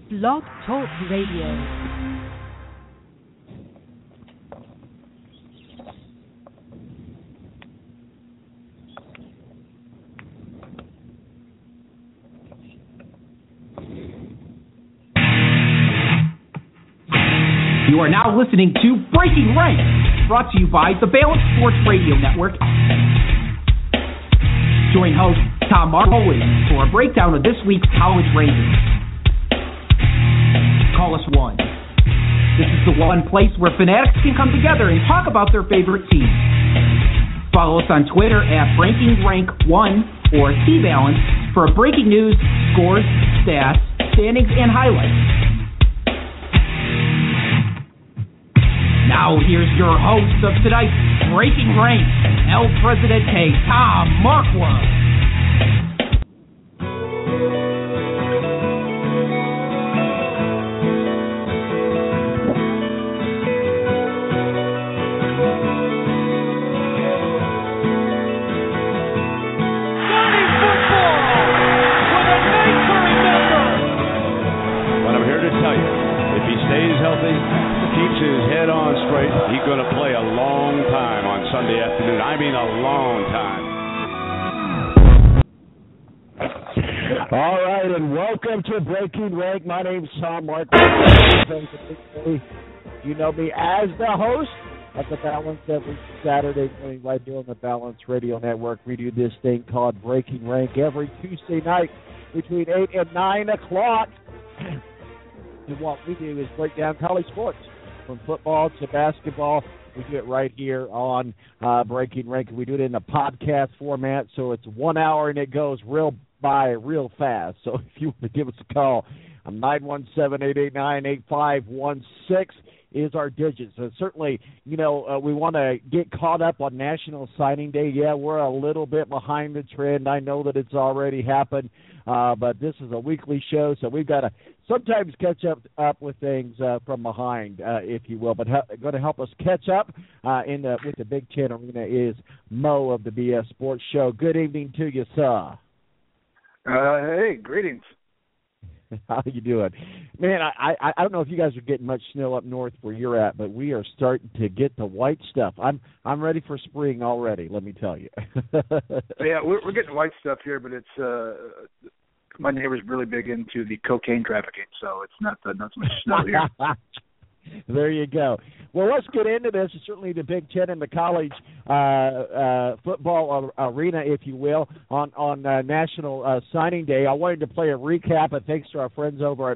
Blog Talk Radio. You are now listening to Breaking Rank, brought to you by the Balanced Sports Radio Network. Join host Tom Markowitz for a breakdown of this week's college rankings. Call us one. This is the one place where fanatics can come together and talk about their favorite teams. Follow us on Twitter at BreakingRank1 or T-Balance for breaking news, scores, stats, standings, and highlights. Now here's your host of tonight's Breaking Rank, El Presidente, Tom Markowitz. Breaking Rank. My name's Tom Markowitz. You know me as the host of the Balance every Saturday morning right here on the Balance Radio Network. We do this thing called Breaking Rank every Tuesday night between 8 and 9 o'clock. And what we do is break down college sports from football to basketball. We do it right here on Breaking Rank. We do it in a podcast format, so it's 1 hour and it goes real fast. So if you want to give us a call, 917-889-8516 is our digits. So certainly, we want to get caught up on National Signing Day. Yeah, we're a little bit behind the trend. I know that it's already happened, but this is a weekly show, so we've got to sometimes catch up with things from behind, if you will. But going to help us catch up with the Big Ten Arena is Mo of the BS Sports Show. Good evening to you, sir. Hey, greetings. How you doing? Man, I don't know if you guys are getting much snow up north where you're at, but we are starting to get the white stuff. I'm ready for spring already, let me tell you. Yeah, we're getting white stuff here, but it's my neighbor's really big into the cocaine trafficking, so it's not so much snow here. There you go. Well, let's get into this. Certainly the Big Ten and the college football arena, if you will, on National Signing Day. I wanted to play a recap, and thanks to our friends over at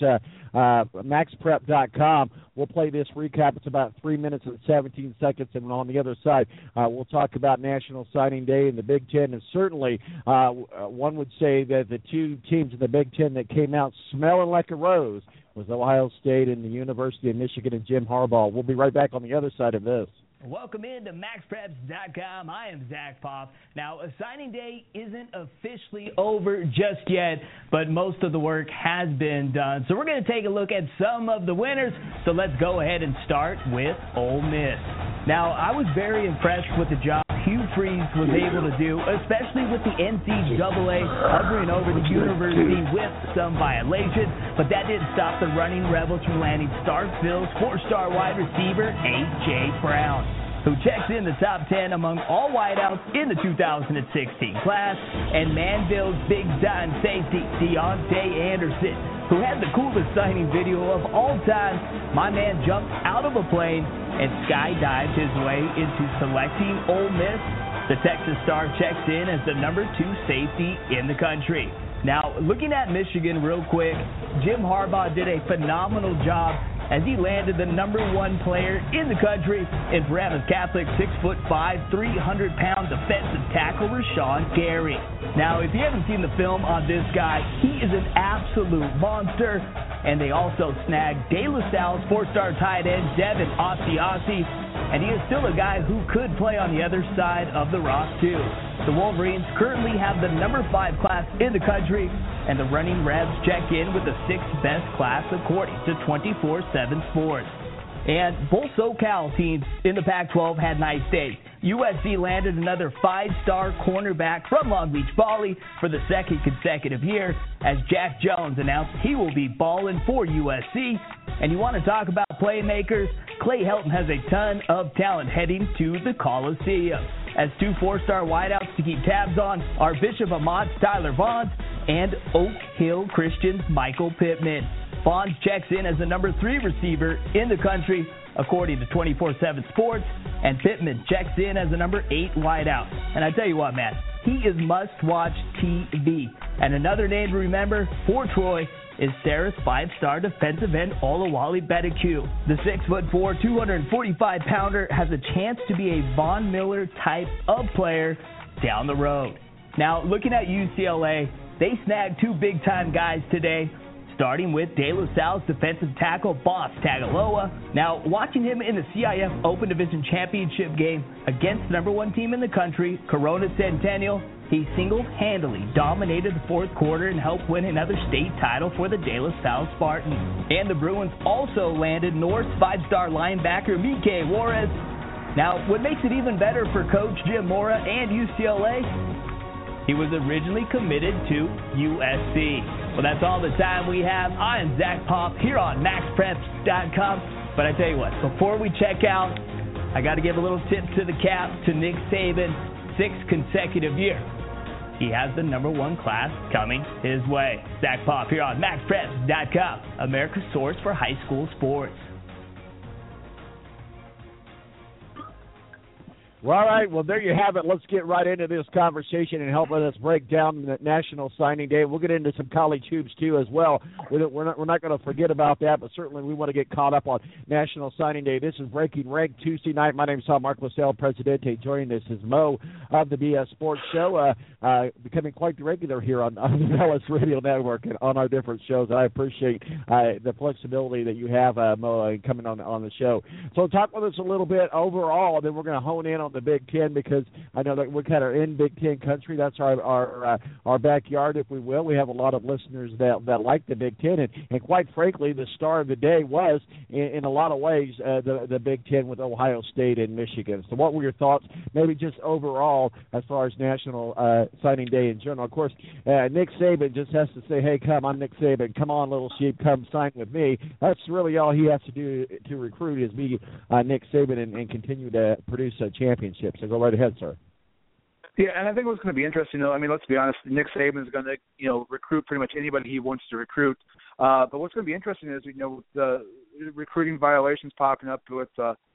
MaxPrep.com. We'll play this recap. It's about 3 minutes and 17 seconds, and on the other side, we'll talk about National Signing Day and the Big Ten. And certainly, one would say that the two teams in the Big Ten that came out smelling like a rose was Ohio State and the University of Michigan and Jim Harbaugh. We'll be right back on the other side of this. Welcome in to MaxPreps.com. I am Zach Poff. Now, signing day isn't officially over just yet, but most of the work has been done. So we're going to take a look at some of the winners. So let's go ahead and start with Ole Miss. Now, I was very impressed with the job Hugh Freeze was able to do, especially with the NCAA hovering over the university with some violations, but that didn't stop the running Rebels from landing Starkville's four-star wide receiver, A.J. Brown, who checks in the top 10 among all wideouts in the 2016 class, and Manville's big-time safety, Deontay Anderson, who had the coolest signing video of all time. My man jumped out of a plane and skydived his way into selecting Ole Miss. The Texas Star checks in as the number 2 safety in the country. Now, looking at Michigan real quick, Jim Harbaugh did a phenomenal job as he landed the number 1 player in the country in Paramus Catholic 6'5", 300-pound defensive tackle Rashawn Gary. Now, if you haven't seen the film on this guy, he is an absolute monster. And they also snagged De La Salle's 4-star tight end Devin Asiasi, and he is still a guy who could play on the other side of the rock too. The Wolverines currently have the number 5 class in the country, and the running Rebs check in with the 6th best class according to 24/7 Sports. And both SoCal teams in the Pac-12 had nice days. USC landed another 5-star cornerback from Long Beach Poly for the second consecutive year as Jack Jones announced he will be balling for USC. And you want to talk about playmakers? Clay Helton has a ton of talent heading to the Coliseum. As 2 4-star wideouts to keep tabs on are Bishop Amont's Tyler Vaughns and Oak Hill Christian's Michael Pittman. Vaughns checks in as the number 3 receiver in the country, according to 24/7 Sports, and Pittman checks in as the number 8 wideout. And I tell you what, man, he is must-watch TV. And another name to remember for Troy is Sarah's 5-star defensive end Olawale Bedeku. The 6'4", 245-pounder has a chance to be a Von Miller type of player down the road. Now, looking at UCLA, they snagged 2 big-time guys today, starting with De La Salle's defensive tackle, Boss Tagaloa. Now, watching him in the CIF Open Division Championship game against the number 1 team in the country, Corona Centennial, he single-handedly dominated the fourth quarter and helped win another state title for the De La Salle Spartans. And the Bruins also landed North's 5-star linebacker, Mike Juarez. Now, what makes it even better for Coach Jim Mora and UCLA, he was originally committed to USC. Well, that's all the time we have. I am Zach Pop here on MaxPreps.com. But I tell you what, before we check out, I got to give a little tip to the cap to Nick Saban, 6th consecutive year. He has the number 1 class coming his way. Zach Pop here on MaxPreps.com, America's source for high school sports. Well, all right. Well, there you have it. Let's get right into this conversation and helping us break down the National Signing Day. We'll get into some college hoops, too, as well. We're not going to forget about that, but certainly we want to get caught up on National Signing Day. This is Breaking Rank Tuesday night. My name is Mark LaSalle, Presidente. Joining us is Mo of the BS Sports Show, becoming quite the regular here on the Dallas Radio Network and on our different shows. I appreciate the flexibility that you have, Mo, coming on the show. So talk with us a little bit overall, and then we're going to hone in on the Big Ten, because I know that we're kind of in Big Ten country. That's our backyard, if we will. We have a lot of listeners that like the Big Ten, and quite frankly, the star of the day was, in a lot of ways, the Big Ten with Ohio State and Michigan. So what were your thoughts, maybe just overall, as far as National Signing Day in general? Of course, Nick Saban just has to say, hey, I'm Nick Saban. Come on, little sheep, come sign with me. That's really all he has to do to recruit is be Nick Saban and continue to produce a championship. So go right ahead, sir. Yeah, and I think what's going to be interesting, though, I mean, let's be honest, Nick Saban is going to, recruit pretty much anybody he wants to recruit. But what's going to be interesting is, the recruiting violations popping up with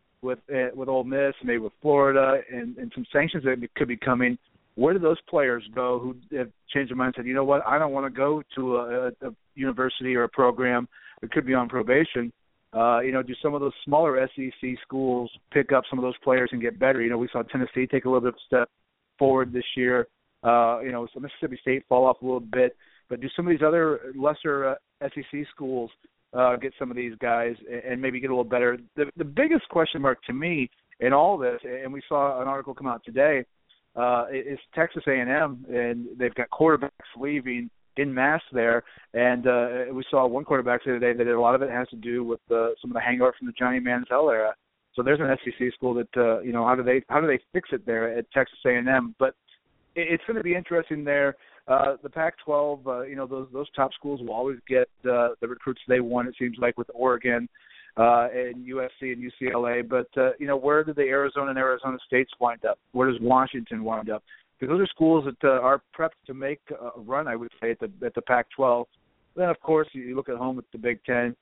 Ole Miss, maybe with Florida, and some sanctions that could be coming. Where do those players go who have changed their mind and said, you know what, I don't want to go to a university or a program that could be on probation? Do some of those smaller SEC schools pick up some of those players and get better? We saw Tennessee take a little bit of a step forward this year. So Mississippi State fall off a little bit. But do some of these other lesser SEC schools get some of these guys and maybe get a little better? The biggest question mark to me in all this, and we saw an article come out today, is Texas A&M, and they've got quarterbacks leaving in mass there, and we saw one quarterback the other day that a lot of it has to do with some of the hangover from the Johnny Manziel era. So there's an SEC school that how do they fix it there at Texas A&M? But it's going to be interesting there. The Pac-12, those top schools will always get the recruits they want. It seems like with Oregon and USC and UCLA. But where do the Arizona and Arizona States wind up? Where does Washington wind up? Because those are schools that are prepped to make a run, I would say, at the Pac-12. Then, of course, you look at home with the Big Ten.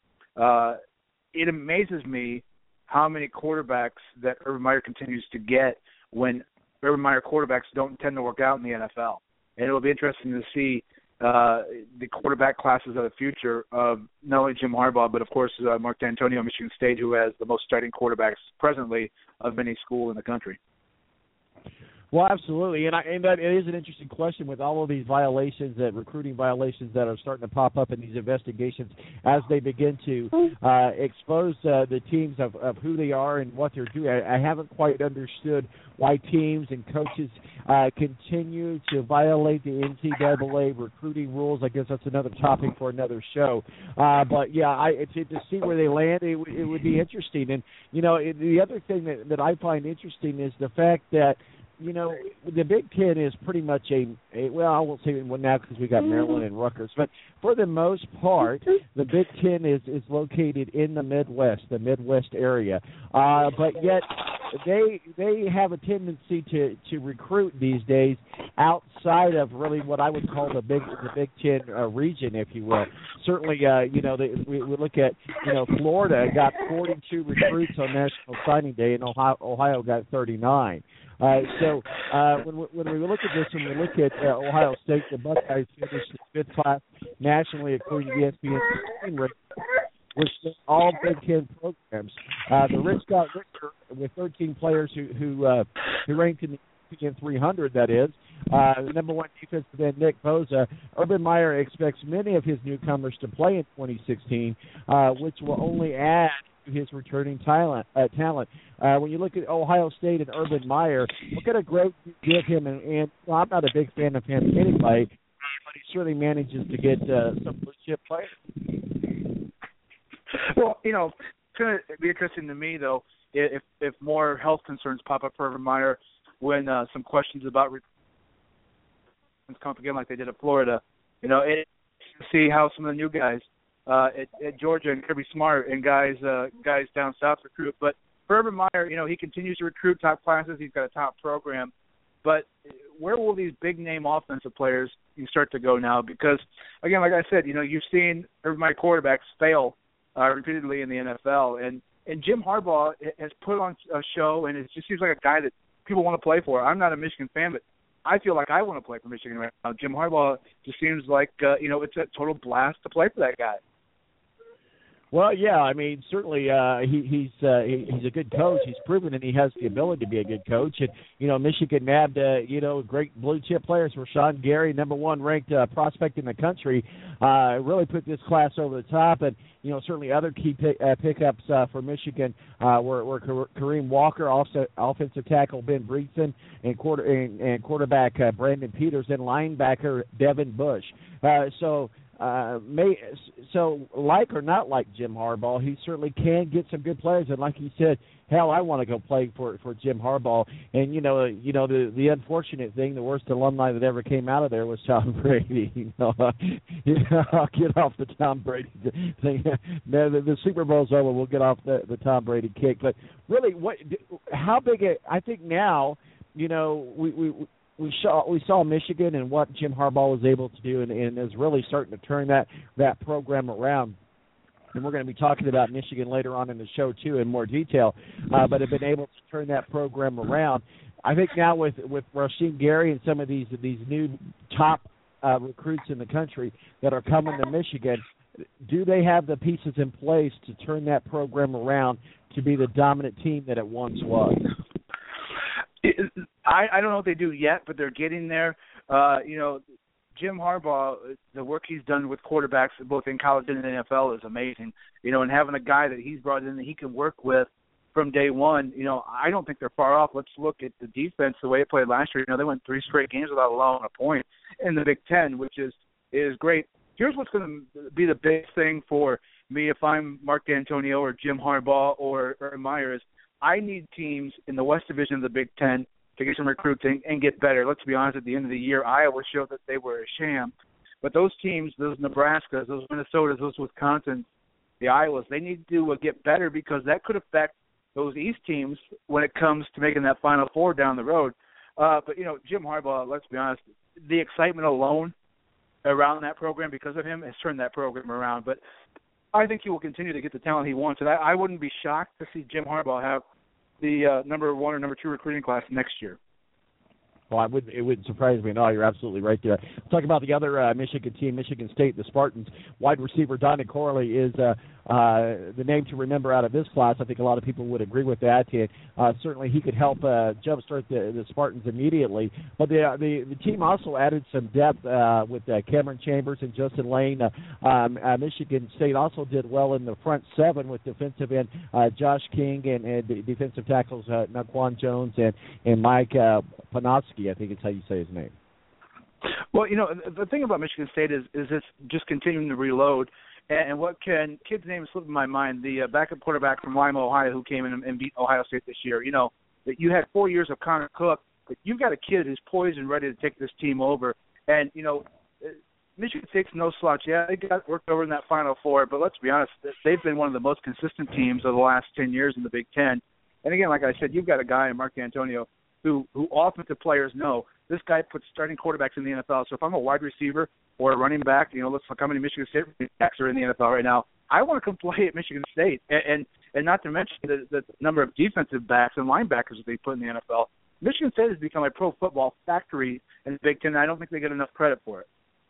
It amazes me how many quarterbacks that Urban Meyer continues to get when Urban Meyer quarterbacks don't tend to work out in the NFL. And it'll be interesting to see the quarterback classes of the future of not only Jim Harbaugh, but, of course, Mark D'Antonio, Michigan State, who has the most starting quarterbacks presently of any school in the country. Well, absolutely, and that is an interesting question with all of these violations, that recruiting violations that are starting to pop up in these investigations as they begin to expose the teams of who they are and what they're doing. I haven't quite understood why teams and coaches continue to violate the NCAA recruiting rules. I guess that's another topic for another show. But yeah, to see where they land, it would be interesting. And the other thing that I find interesting is the fact that the Big Ten is pretty much well, I won't say one now because we got Maryland and Rutgers, but for the most part, the Big Ten is located in the Midwest area. But yet they have a tendency to recruit these days outside of really what I would call the Big Ten region, if you will. Certainly, we look at Florida got 42 recruits on National Signing Day, and Ohio got 39. So when we look at this and we look at Ohio State, the Buckeyes finished in fifth class nationally according to the ESPN rate, which is all Big Ten programs. The Rich got richer with 13 players who ranked in the ESPN 300. That is the number one defensive end, Nick Bosa. Urban Meyer expects many of his newcomers to play in 2016, which will only add his returning talent. When you look at Ohio State and Urban Meyer, what kind of growth you give him, and I'm not a big fan of him anyway, but he certainly manages to get some blue chip players. Well, it's going to be interesting to me, though, if more health concerns pop up for Urban Meyer when some questions about come up again like they did at Florida. See how some of the new guys at Georgia and Kirby Smart and guys down south recruit. But for Urban Meyer, he continues to recruit top classes. He's got a top program. But where will these big-name offensive players start to go now? Because, again, like I said, you've seen Urban Meyer quarterbacks fail repeatedly in the NFL. And Jim Harbaugh has put on a show, and it just seems like a guy that people want to play for. I'm not a Michigan fan, but I feel like I want to play for Michigan right now. Jim Harbaugh just seems like, it's a total blast to play for that guy. Well, yeah, I mean, certainly he's a good coach. He's proven that he has the ability to be a good coach. And, Michigan nabbed, great blue-chip players. Rashawn Gary, number one ranked prospect in the country, really put this class over the top. And, certainly other key pickups for Michigan were Kareem Walker, also offensive tackle Ben Breedson, and quarterback Brandon Peters, and linebacker Devin Bush. So like or not like Jim Harbaugh, he certainly can get some good players. And like he said, hell, I want to go play for Jim Harbaugh. And the unfortunate thing, the worst alumni that ever came out of there was Tom Brady. I'll get off the Tom Brady thing. The Super Bowl's over. We'll get off the Tom Brady kick. But really, how big? I think now, We saw Michigan and what Jim Harbaugh was able to do, and is really starting to turn that program around. And we're going to be talking about Michigan later on in the show too in more detail. But have been able to turn that program around. I think now with Rashawn Gary and some of these new top recruits in the country that are coming to Michigan, do they have the pieces in place to turn that program around to be the dominant team that it once was? I don't know what they do yet, but they're getting there. Jim Harbaugh, the work he's done with quarterbacks both in college and in the NFL is amazing. And having a guy that he's brought in that he can work with from day one, I don't think they're far off. Let's look at the defense, the way it played last year. They went 3 straight games without allowing a point in the Big Ten, which is great. Here's what's going to be the big thing for me if I'm Mark D'Antonio or Jim Harbaugh or Meyer is I need teams in the West Division of the Big Ten to get some recruiting and get better. Let's be honest, at the end of the year, Iowa showed that they were a sham. But those teams, those Nebraskas, those Minnesotas, those Wisconsins, the Iowas, they need to get better because that could affect those East teams when it comes to making that Final Four down the road. But, Jim Harbaugh, let's be honest, the excitement alone around that program because of him has turned that program around. But I think he will continue to get the talent he wants. And I wouldn't be shocked to see Jim Harbaugh have the number 1 or number 2 recruiting class next year. Well, it wouldn't surprise me. No, you're absolutely right there. Talk about the other Michigan team, Michigan State, the Spartans. Wide receiver Donnie Corley is the name to remember out of this class. I think a lot of people would agree with that. And, certainly he could help jumpstart the Spartans immediately. But the team also added some depth with Cameron Chambers and Justin Lane. Michigan State also did well in the front seven with defensive end Josh King and defensive tackles Naquan Jones and Mike Panofsky, I think it's how you say his name. Well, the thing about Michigan State is it's just continuing to reload. And what kid's name is slipping my mind, the backup quarterback from Lima, Ohio, who came in and beat Ohio State this year. That you had 4 years of Connor Cook, but you've got a kid who's poised and ready to take this team over. And, Michigan State's no slouch. Yeah, they got worked over in that Final Four, but let's be honest, they've been one of the most consistent teams of the last 10 years in the Big Ten. And again, like I said, you've got a guy in Mark Antonio who offensive players know this guy puts starting quarterbacks in the NFL. So if I'm a wide receiver or a running back, let's look how many Michigan State running backs are in the NFL right now. I want to come play at Michigan State, and not to mention the number of defensive backs and linebackers that they put in the NFL. Michigan State has become a pro football factory in the Big Ten, and I don't think they get enough credit for it.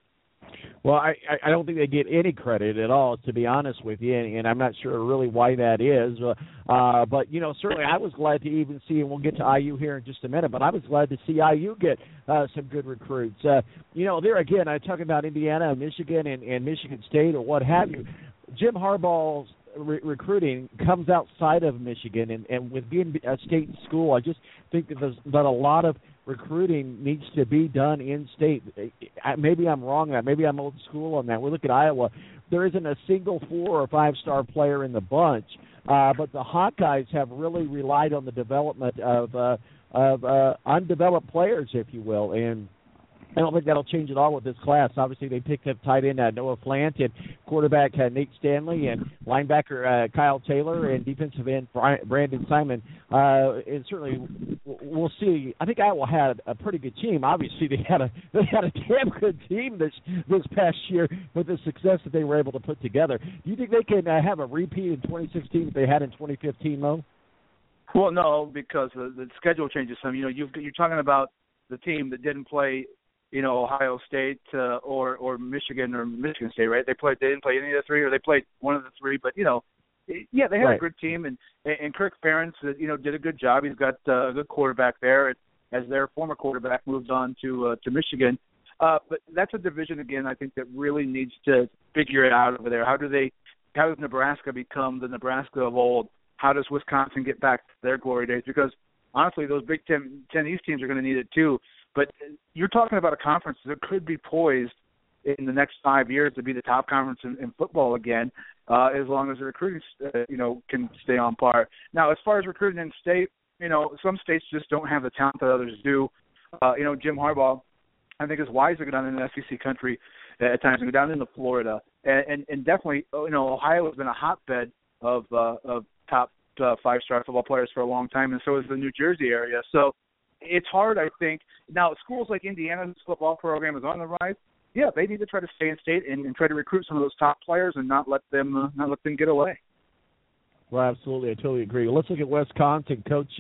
Well, I don't think they get any credit at all, to be honest with you, and I'm not sure really why that is. But, certainly I was glad to even see, and we'll get to IU here in just a minute, but I was glad to see IU get some good recruits. There again, I'm talking about Indiana, Michigan, and Michigan State or what have you. Jim Harbaugh's recruiting comes outside of Michigan, and with being a state school, I just think that a lot of recruiting needs to be done in state. Maybe I'm wrong on that. Maybe I'm old school on that. We look at Iowa. There isn't a single 4- or 5-star player in the bunch, but the Hawkeyes have really relied on the development of undeveloped players, if you will, and I don't think that'll change at all with this class. Obviously, they picked up tight end Noah Flant and quarterback Nate Stanley and linebacker Kyle Taylor and defensive end Brandon Simon. And certainly, we'll see. I think Iowa had a pretty good team. Obviously, they had a damn good team this past year with the success that they were able to put together. Do you think they can have a repeat in 2016 that they had in 2015, Mo? Well, no, because the schedule changes some. You're talking about the team that didn't play Ohio State or Michigan or Michigan State, right? They didn't play any of the three, or they played one of the three. But they had right. a good team, and Kirk Ferentz, did a good job. He's got a good quarterback there, as their former quarterback moved on to Michigan. But that's a division again, I think, that really needs to figure it out over there. How does Nebraska become the Nebraska of old? How does Wisconsin get back to their glory days? Because honestly, those Big Ten East teams are going to need it too. But you're talking about a conference that could be poised in the next 5 years to be the top conference in football again, as long as the recruiting, can stay on par. Now, as far as recruiting in state, some states just don't have the talent that others do. Jim Harbaugh, I think, is wise to go down in the SEC country at times and go down into Florida. And definitely, Ohio has been a hotbed of top 5-star football players for a long time, and so is the New Jersey area. So it's hard, I think. Now, schools like Indiana's football program is on the rise. Yeah, they need to try to stay in state and try to recruit some of those top players and not let them get away. Well, absolutely, I totally agree. Well, let's look at Wisconsin. Coach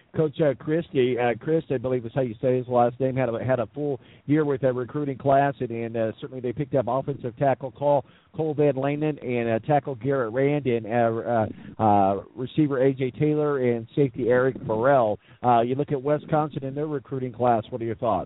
Christie, Chris, I believe is how you say his last name, had a full year with a recruiting class, and certainly they picked up offensive tackle Cole Van Lanen and tackle Garrett Rand and receiver A.J. Taylor and safety Eric Farrell. You look at Wisconsin and their recruiting class. What are your thoughts?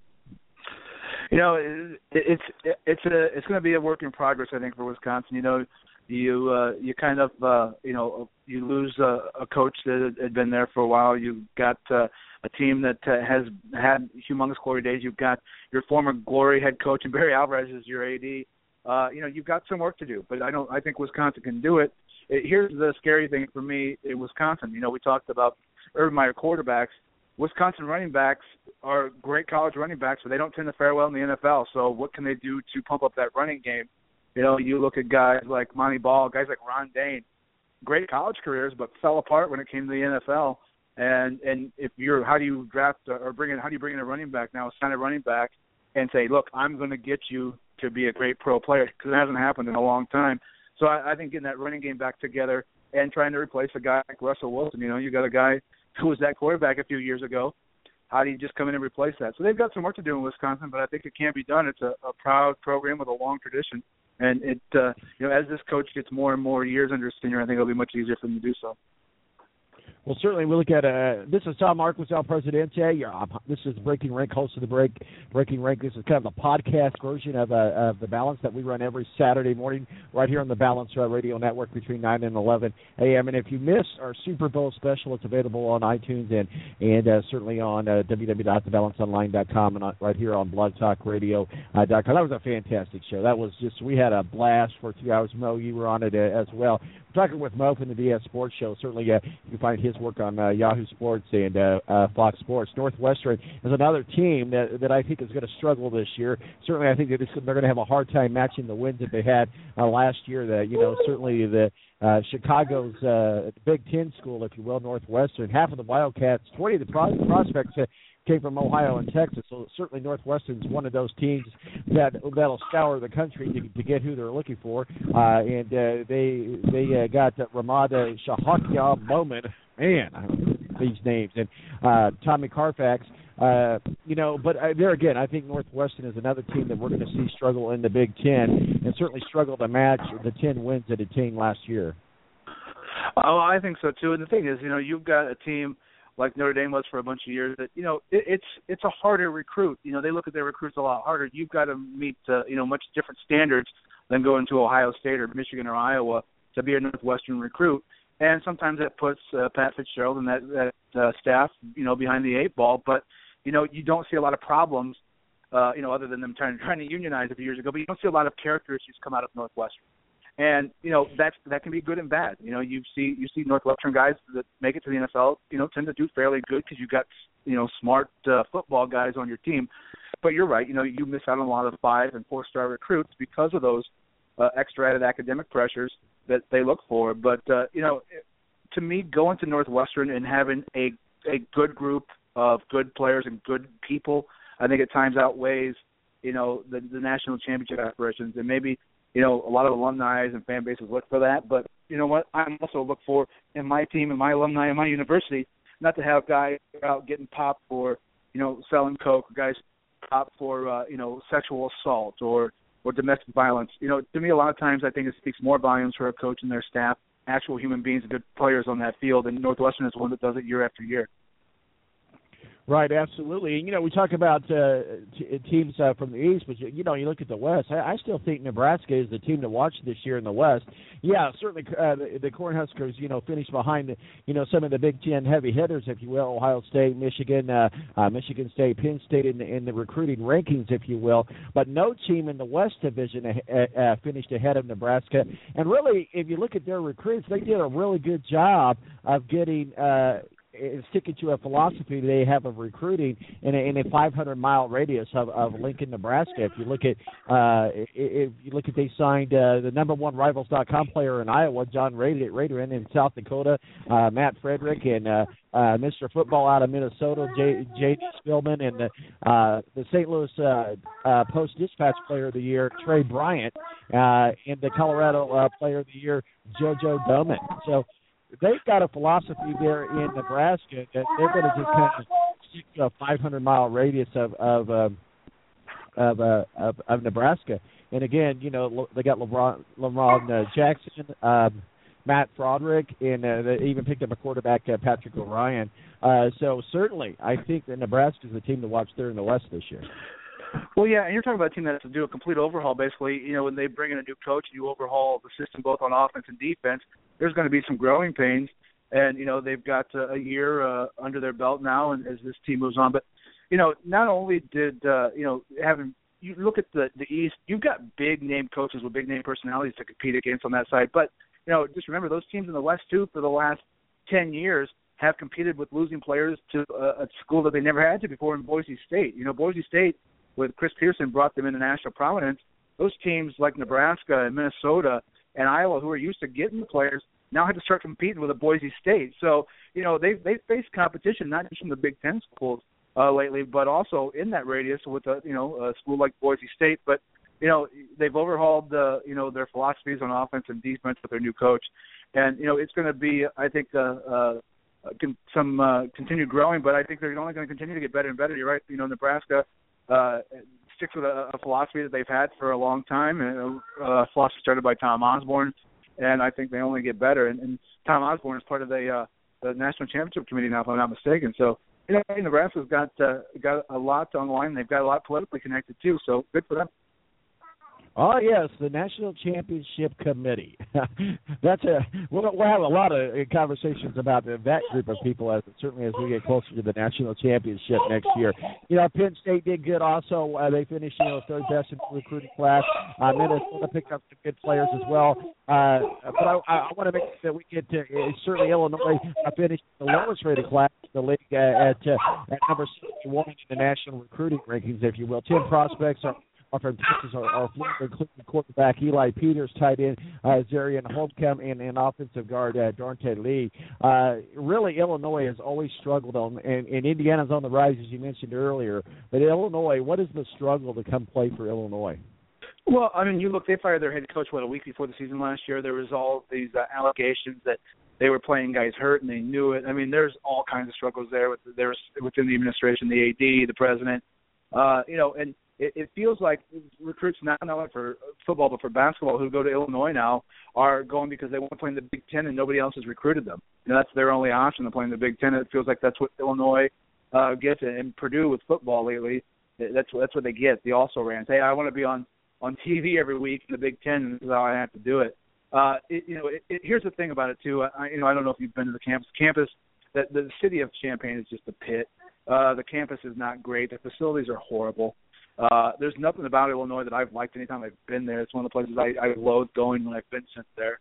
It's going to be a work in progress, I think, for Wisconsin. You kind of you lose a coach that had been there for a while. You've got a team that has had humongous glory days. You've got your former glory head coach and Barry Alvarez is your AD. You've got some work to do, but I think Wisconsin can do it. Here's the scary thing for me in Wisconsin. We talked about Urban Meyer quarterbacks. Wisconsin running backs are great college running backs, but they don't tend to fare well in the NFL. So what can they do to pump up that running game? You look at guys like Monty Ball, guys like Ron Dane, great college careers, but fell apart when it came to the NFL. And if how do you bring in a running back now, sign a running back, and say, look, I'm going to get you to be a great pro player, because it hasn't happened in a long time. So I think getting that running game back together and trying to replace a guy like Russell Wilson. You got a guy who was that quarterback a few years ago. How do you just come in and replace that? So they've got some work to do in Wisconsin, but I think it can be done. It's a proud program with a long tradition. And it, as this coach gets more and more years under his tenure, I think it'll be much easier for him to do so. Well, certainly we look at this is Tom Marquis, El Presidente. This is Breaking Rank, host of the Breaking Rank. This is kind of a podcast version of the Balance that we run every Saturday morning right here on the Balance Radio Network between 9 and 11 a.m. And if you miss our Super Bowl special, it's available on iTunes and certainly on www.thebalanceonline.com and right here on blogtalkradio.com. That was a fantastic show. That was just, we had a blast for 2 hours. Mo, you were on it as well. Talking with Mo from the DS Sports Show. Certainly you can find his work on Yahoo Sports and Fox Sports. Northwestern is another team that I think is going to struggle this year. Certainly I think that they're going to have a hard time matching the wins that they had last year. Certainly the Chicago's Big Ten school, if you will, Northwestern, half of the Wildcats, 20 of the prospects came from Ohio and Texas, so certainly Northwestern's one of those teams that'll scour the country to get who they're looking for. And they got Ramada Shahakya Bowman, these names, and Tommy Carfax. But there again, I think Northwestern is another team that we're going to see struggle in the Big Ten and certainly struggle to match the 10 wins that it attained last year. Oh, I think so too. And the thing is, you've got a team like Notre Dame was for a bunch of years, that, it's a harder recruit. They look at their recruits a lot harder. You've got to meet, much different standards than going to Ohio State or Michigan or Iowa to be a Northwestern recruit. And sometimes that puts Pat Fitzgerald and that staff, behind the eight ball. But, you don't see a lot of problems, other than them trying to unionize a few years ago. But you don't see a lot of character issues come out of Northwestern. And that can be good and bad. You see Northwestern guys that make it to the NFL, tend to do fairly good because you've got smart football guys on your team. But you're right. You miss out on a lot of 5- and 4-star recruits because of those extra added academic pressures that they look for. But to me, going to Northwestern and having a good group of good players and good people, I think at times outweighs the national championship aspirations. And maybe a lot of alumni and fan bases look for that. But you know what? I also look for in my team and my alumni and my university not to have guys out getting popped for, selling coke, or guys popped for, sexual assault or domestic violence. To me, a lot of times I think it speaks more volumes for a coach and their staff, actual human beings and good players on that field. And Northwestern is one that does it year after year. Right, absolutely. And, we talk about teams from the East, but, you look at the West. I still think Nebraska is the team to watch this year in the West. Yeah, certainly the Cornhuskers, finished behind, some of the Big Ten heavy hitters, if you will, Ohio State, Michigan, Michigan State, Penn State in the recruiting rankings, if you will. But no team in the West Division finished ahead of Nebraska. And really, if you look at their recruits, they did a really good job of getting sticking to a philosophy they have of recruiting in a 500-mile radius of Lincoln, Nebraska. If you look at they signed the number one Rivals.com player in Iowa, John Rader, and in South Dakota, Matt Frederick, and Mr. Football out of Minnesota, J.D. Spillman, and the St. Louis Post-Dispatch Player of the Year, Trey Bryant, and the Colorado Player of the Year, JoJo Doman. So they've got a philosophy there in Nebraska that they're going to just kind of stick to a 500-mile radius of Nebraska. And again, they got LeBron Jackson, Matt Broderick, and they even picked up a quarterback, Patrick O'Ryan. So certainly, I think that Nebraska is the team to watch there in the West this year. Well, yeah, and you're talking about a team that has to do a complete overhaul, basically. When they bring in a new coach, you overhaul the system both on offense and defense. There's going to be some growing pains, and, they've got a year under their belt now and as this team moves on. But, not only did, you look at the East, you've got big-name coaches with big-name personalities to compete against on that side. But, just remember, those teams in the West, too, for the last 10 years have competed with losing players to a school that they never had to before in Boise State. Boise State, with Chris Pearson, brought them into national prominence. Those teams like Nebraska and Minnesota and Iowa, who are used to getting the players, now have to start competing with a Boise State. So, they've faced competition, not just from the Big Ten schools lately, but also in that radius with a school like Boise State. But, they've overhauled, their philosophies on offense and defense with their new coach. And, it's going to be, I think, some continued growing, but I think they're only going to continue to get better and better. You're right. Nebraska sticks with a philosophy that they've had for a long time, and a philosophy started by Tom Osborne, and I think they only get better. And Tom Osborne is part of the National Championship Committee now, if I'm not mistaken. So, Nebraska's got a lot on the line. They've got a lot politically connected, too, so good for them. Oh, yes, the National Championship Committee. We'll have a lot of conversations about that group of people, certainly as we get closer to the National Championship next year. Penn State did good also. They finished, third best in the recruiting class. Minnesota picked up some good players as well. But I want to make sure that we get to certainly Illinois finished the lowest rated class in the league at number 61 in the national recruiting rankings, if you will. 10 prospects are from Texas are Florida, including quarterback Eli Peters, tight end Zarian Holcomb, and offensive guard Dante Lee. Really, Illinois has always struggled and Indiana's on the rise, as you mentioned earlier. But Illinois, what is the struggle to come play for Illinois? Well, they fired their head coach, a week before the season last year. There was all these allegations that they were playing guys hurt, and they knew it. There's all kinds of struggles there within the administration, the AD, the president, and it feels like recruits not only for football but for basketball who go to Illinois now are going because they want to play in the Big Ten and nobody else has recruited them. That's their only option to play in the Big Ten. It feels like that's what Illinois gets, and Purdue with football lately. That's what they get. The also rans. Hey, I want to be on TV every week in the Big Ten, and this is how I have to do it. Here's the thing about it too. I don't know if you've been to the campus. That the city of Champaign is just a pit. The campus is not great. The facilities are horrible. There's nothing about Illinois that I've liked anytime I've been there. It's one of the places I loathe going when I've been sent there.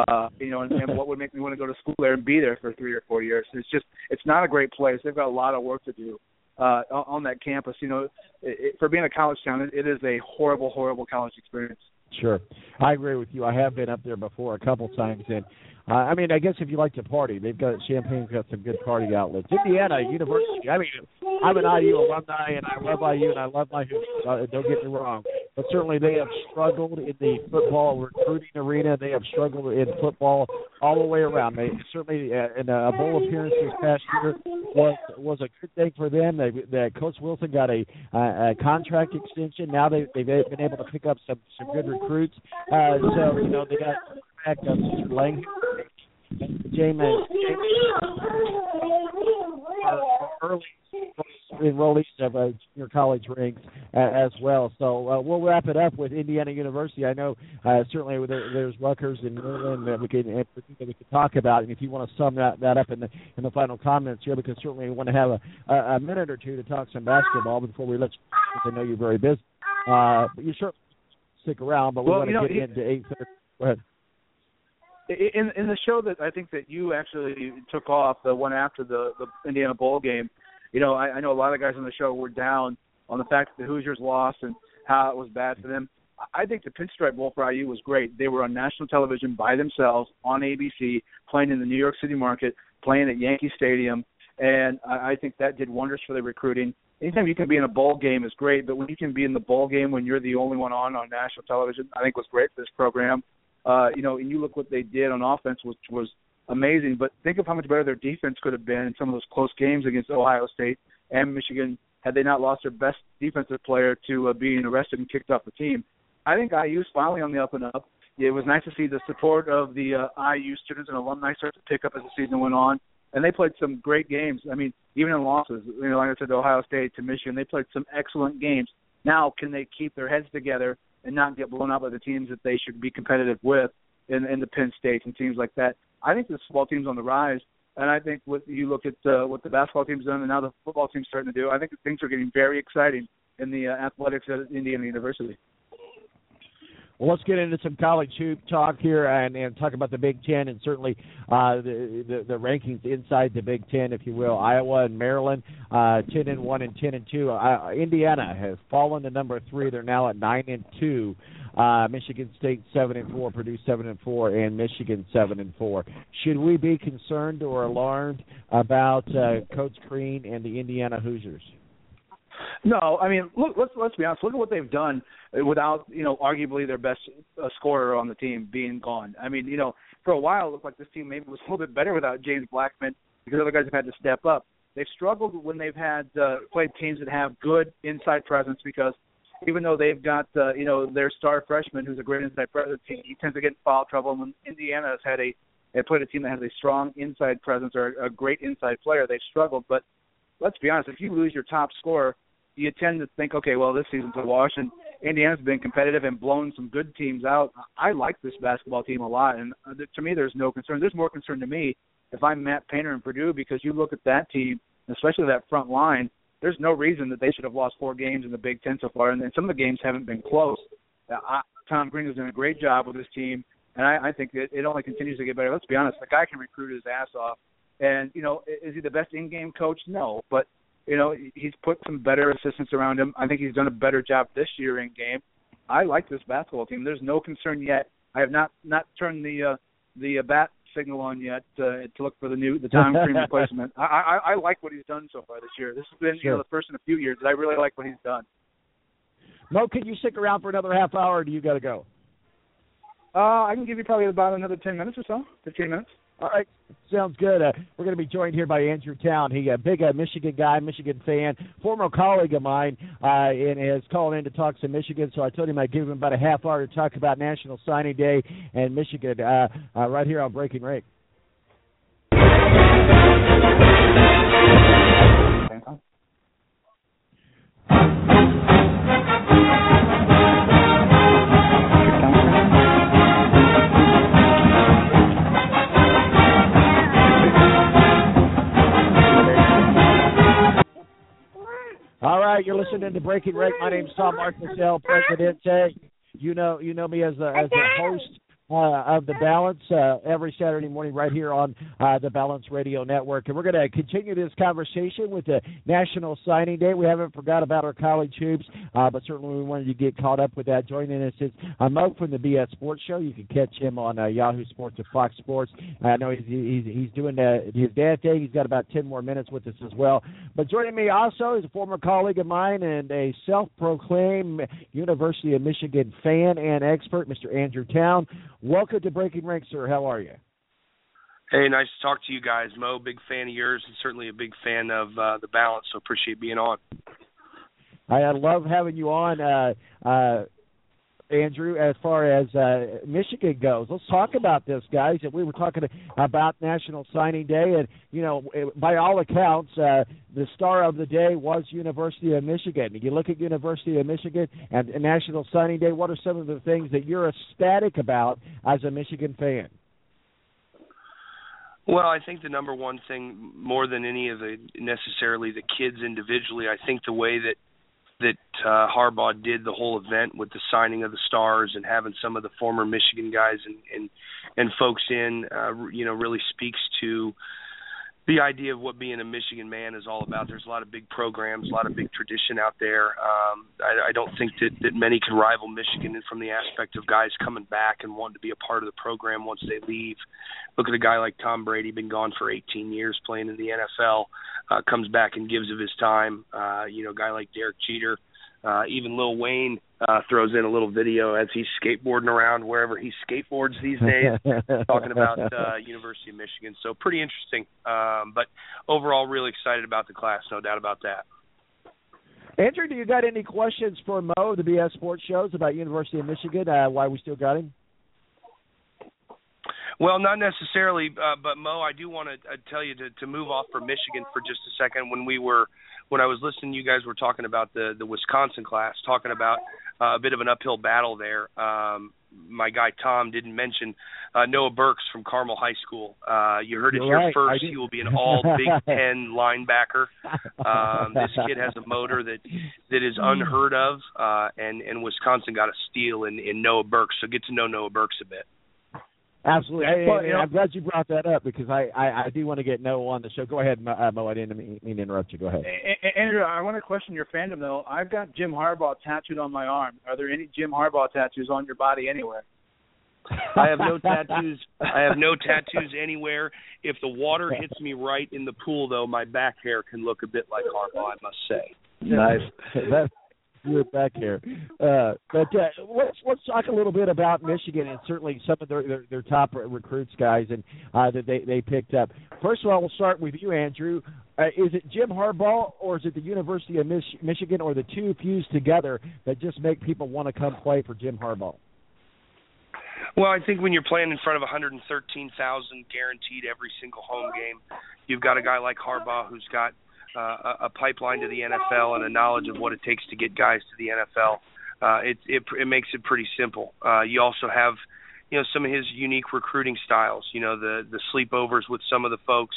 And what would make me want to go to school there and be there for 3 or 4 years? It's not a great place. They've got a lot of work to do on that campus. For being a college town, it is a horrible, horrible college experience. Sure. I agree with you. I have been up there before a couple times, and I guess if you like to party, Champaign's got some good party outlets. Indiana University, I'm an IU alumni, and I love IU, and I love my Hoosiers. Don't get me wrong. But certainly they have struggled in the football recruiting arena. They have struggled in football all the way around. They certainly, in a bowl appearance this past year, was a good thing for them. Coach Wilson got a contract extension. Now they've been able to pick up some good recruits. So, they got back Mr. Lang, James early enrollees of junior college ranks as well. So we'll wrap it up with Indiana University. I know certainly there's Rutgers and Maryland that we can talk about, and if you want to sum that up in the final comments here, because certainly we want to have a minute or two to talk some basketball before we let you, because I know you're very busy. But you certainly stick around, but we want to get into 8:30. Go ahead. In the show that I think that you actually took off, the one after the Indiana Bowl game, I know a lot of guys on the show were down on the fact that the Hoosiers lost and how it was bad for them. I think the Pinstripe Bowl for IU was great. They were on national television by themselves on ABC, playing in the New York City market, playing at Yankee Stadium, and I think that did wonders for the recruiting. Anytime you can be in a bowl game is great, but when you can be in the bowl game when you're the only one on national television, I think was great for this program. And you look what they did on offense, which was amazing. But think of how much better their defense could have been in some of those close games against Ohio State and Michigan had they not lost their best defensive player to being arrested and kicked off the team. I think IU's finally on the up and up. It was nice to see the support of the IU students and alumni start to pick up as the season went on. And they played some great games. Even in losses, like I said, to Ohio State, to Michigan, they played some excellent games. Now, can they keep their heads together and not get blown out by the teams that they should be competitive with in the Penn States and teams like that? I think the football team's on the rise, and I think you look at what the basketball team's done and now the football team's starting to do, I think things are getting very exciting in the athletics at Indiana University. Well, let's get into some college hoop talk here and talk about the Big Ten and certainly the rankings inside the Big Ten, if you will. Iowa and Maryland, 10-1 and 10-2. Indiana has fallen to number 3. They're now at 9-2. Michigan State 7-4, Purdue 7-4, and Michigan 7-4. Should we be concerned or alarmed about Coach Crean and the Indiana Hoosiers? No, look. Let's be honest. Look at what they've done without, arguably their best scorer on the team being gone. For a while it looked like this team maybe was a little bit better without James Blackman because other guys have had to step up. They've struggled when they've had played teams that have good inside presence because even though they've got their star freshman who's a great inside presence, he tends to get in foul trouble. And when Indiana has played a team that has a strong inside presence or a great inside player, they've struggled. But let's be honest, if you lose your top scorer, you tend to think, okay, well, this season's a wash. And Indiana's been competitive and blown some good teams out. I like this basketball team a lot, and to me, there's no concern. There's more concern to me if I'm Matt Painter in Purdue, because you look at that team, especially that front line, there's no reason that they should have lost 4 games in the Big Ten so far, and some of the games haven't been close. Tom Green has done a great job with his team, and I think it only continues to get better. Let's be honest, the guy can recruit his ass off. And, is he the best in-game coach? No, but he's put some better assistants around him. I think he's done a better job this year in game. I like this basketball team. There's no concern yet. I have not turned the bat signal on yet to look for the Tom Green replacement. I like what he's done so far this year. This has been the first in a few years that I really like what he's done. Mo, can you stick around for another half hour, or do you got to go? I can give you probably about another 10 minutes or so, 15 minutes. All right, sounds good. We're going to be joined here by Andrew Town. He's a big Michigan guy, Michigan fan, former colleague of mine, and has called in to talk some Michigan. So I told him I'd give him about a half hour to talk about National Signing Day and Michigan right here on Breaking Rank. All right, you're listening to Breaking Rank. My name's Tom Marcusel, Presidente. You know me as the host of The Balance every Saturday morning right here on the Balance Radio Network. And we're going to continue this conversation with the National Signing Day. We haven't forgot about our college hoops, but certainly we wanted to get caught up with that. Joining us is Mo from the BS Sports Show. You can catch him on Yahoo Sports and Fox Sports. I know he's doing his dad thing. He's got about 10 more minutes with us as well. But joining me also is a former colleague of mine and a self-proclaimed University of Michigan fan and expert, Mr. Andrew Town. Welcome to Breaking Rank, sir. How are you? Hey, nice to talk to you guys. Mo, big fan of yours and certainly a big fan of The Balance, so appreciate being on. I love having you on, Andrew, as far as Michigan goes. Let's talk about this, guys. We were talking about National Signing Day, and, by all accounts, the star of the day was University of Michigan. You look at University of Michigan and National Signing Day, what are some of the things that you're ecstatic about as a Michigan fan? Well, I think the number one thing, more than any of necessarily the kids individually, I think the way that Harbaugh did the whole event with the signing of the stars and having some of the former Michigan guys and folks in, really speaks to the idea of what being a Michigan man is all about. There's a lot of big programs, a lot of big tradition out there. I don't think that many can rival Michigan from the aspect of guys coming back and wanting to be a part of the program once they leave. Look at a guy like Tom Brady, been gone for 18 years playing in the NFL, comes back and gives of his time. A guy like Derek Jeter, even Lil Wayne throws in a little video as he's skateboarding around wherever he skateboards these days, talking about University of Michigan. So pretty interesting. But overall, really excited about the class, no doubt about that. Andrew, do you got any questions for Mo, the BS Sports Shows, about University of Michigan, why we still got him? Well, not necessarily, but Mo, I do want to tell you to move off from Michigan for just a second. When I was listening, you guys were talking about the Wisconsin class, talking about a bit of an uphill battle there. My guy Tom didn't mention Noah Burks from Carmel High School. You heard it here first. He will be an all Big Ten linebacker. This kid has a motor that is unheard of, and Wisconsin got a steal in Noah Burks. So get to know Noah Burks a bit. Absolutely. I'm glad you brought that up because I do want to get Noah on the show. Go ahead, Mo. I didn't mean to interrupt you. Go ahead. Andrew, I want to question your fandom, though. I've got Jim Harbaugh tattooed on my arm. Are there any Jim Harbaugh tattoos on your body anywhere? I have no tattoos. I have no tattoos anywhere. If the water hits me right in the pool, though, my back hair can look a bit like Harbaugh, I must say. Nice. do it back here. But let's talk a little bit about Michigan and certainly some of their top recruits, guys, and that they picked up. First of all, we'll start with you, Andrew. Is it Jim Harbaugh or is it the University of Michigan, or the two fused together that just make people want to come play for Jim Harbaugh? Well, I think when you're playing in front of 113,000 guaranteed every single home game, you've got a guy like Harbaugh who's got a pipeline to the NFL and a knowledge of what it takes to get guys to the NFL. It makes it pretty simple. You also have, some of his unique recruiting styles. The sleepovers with some of the folks.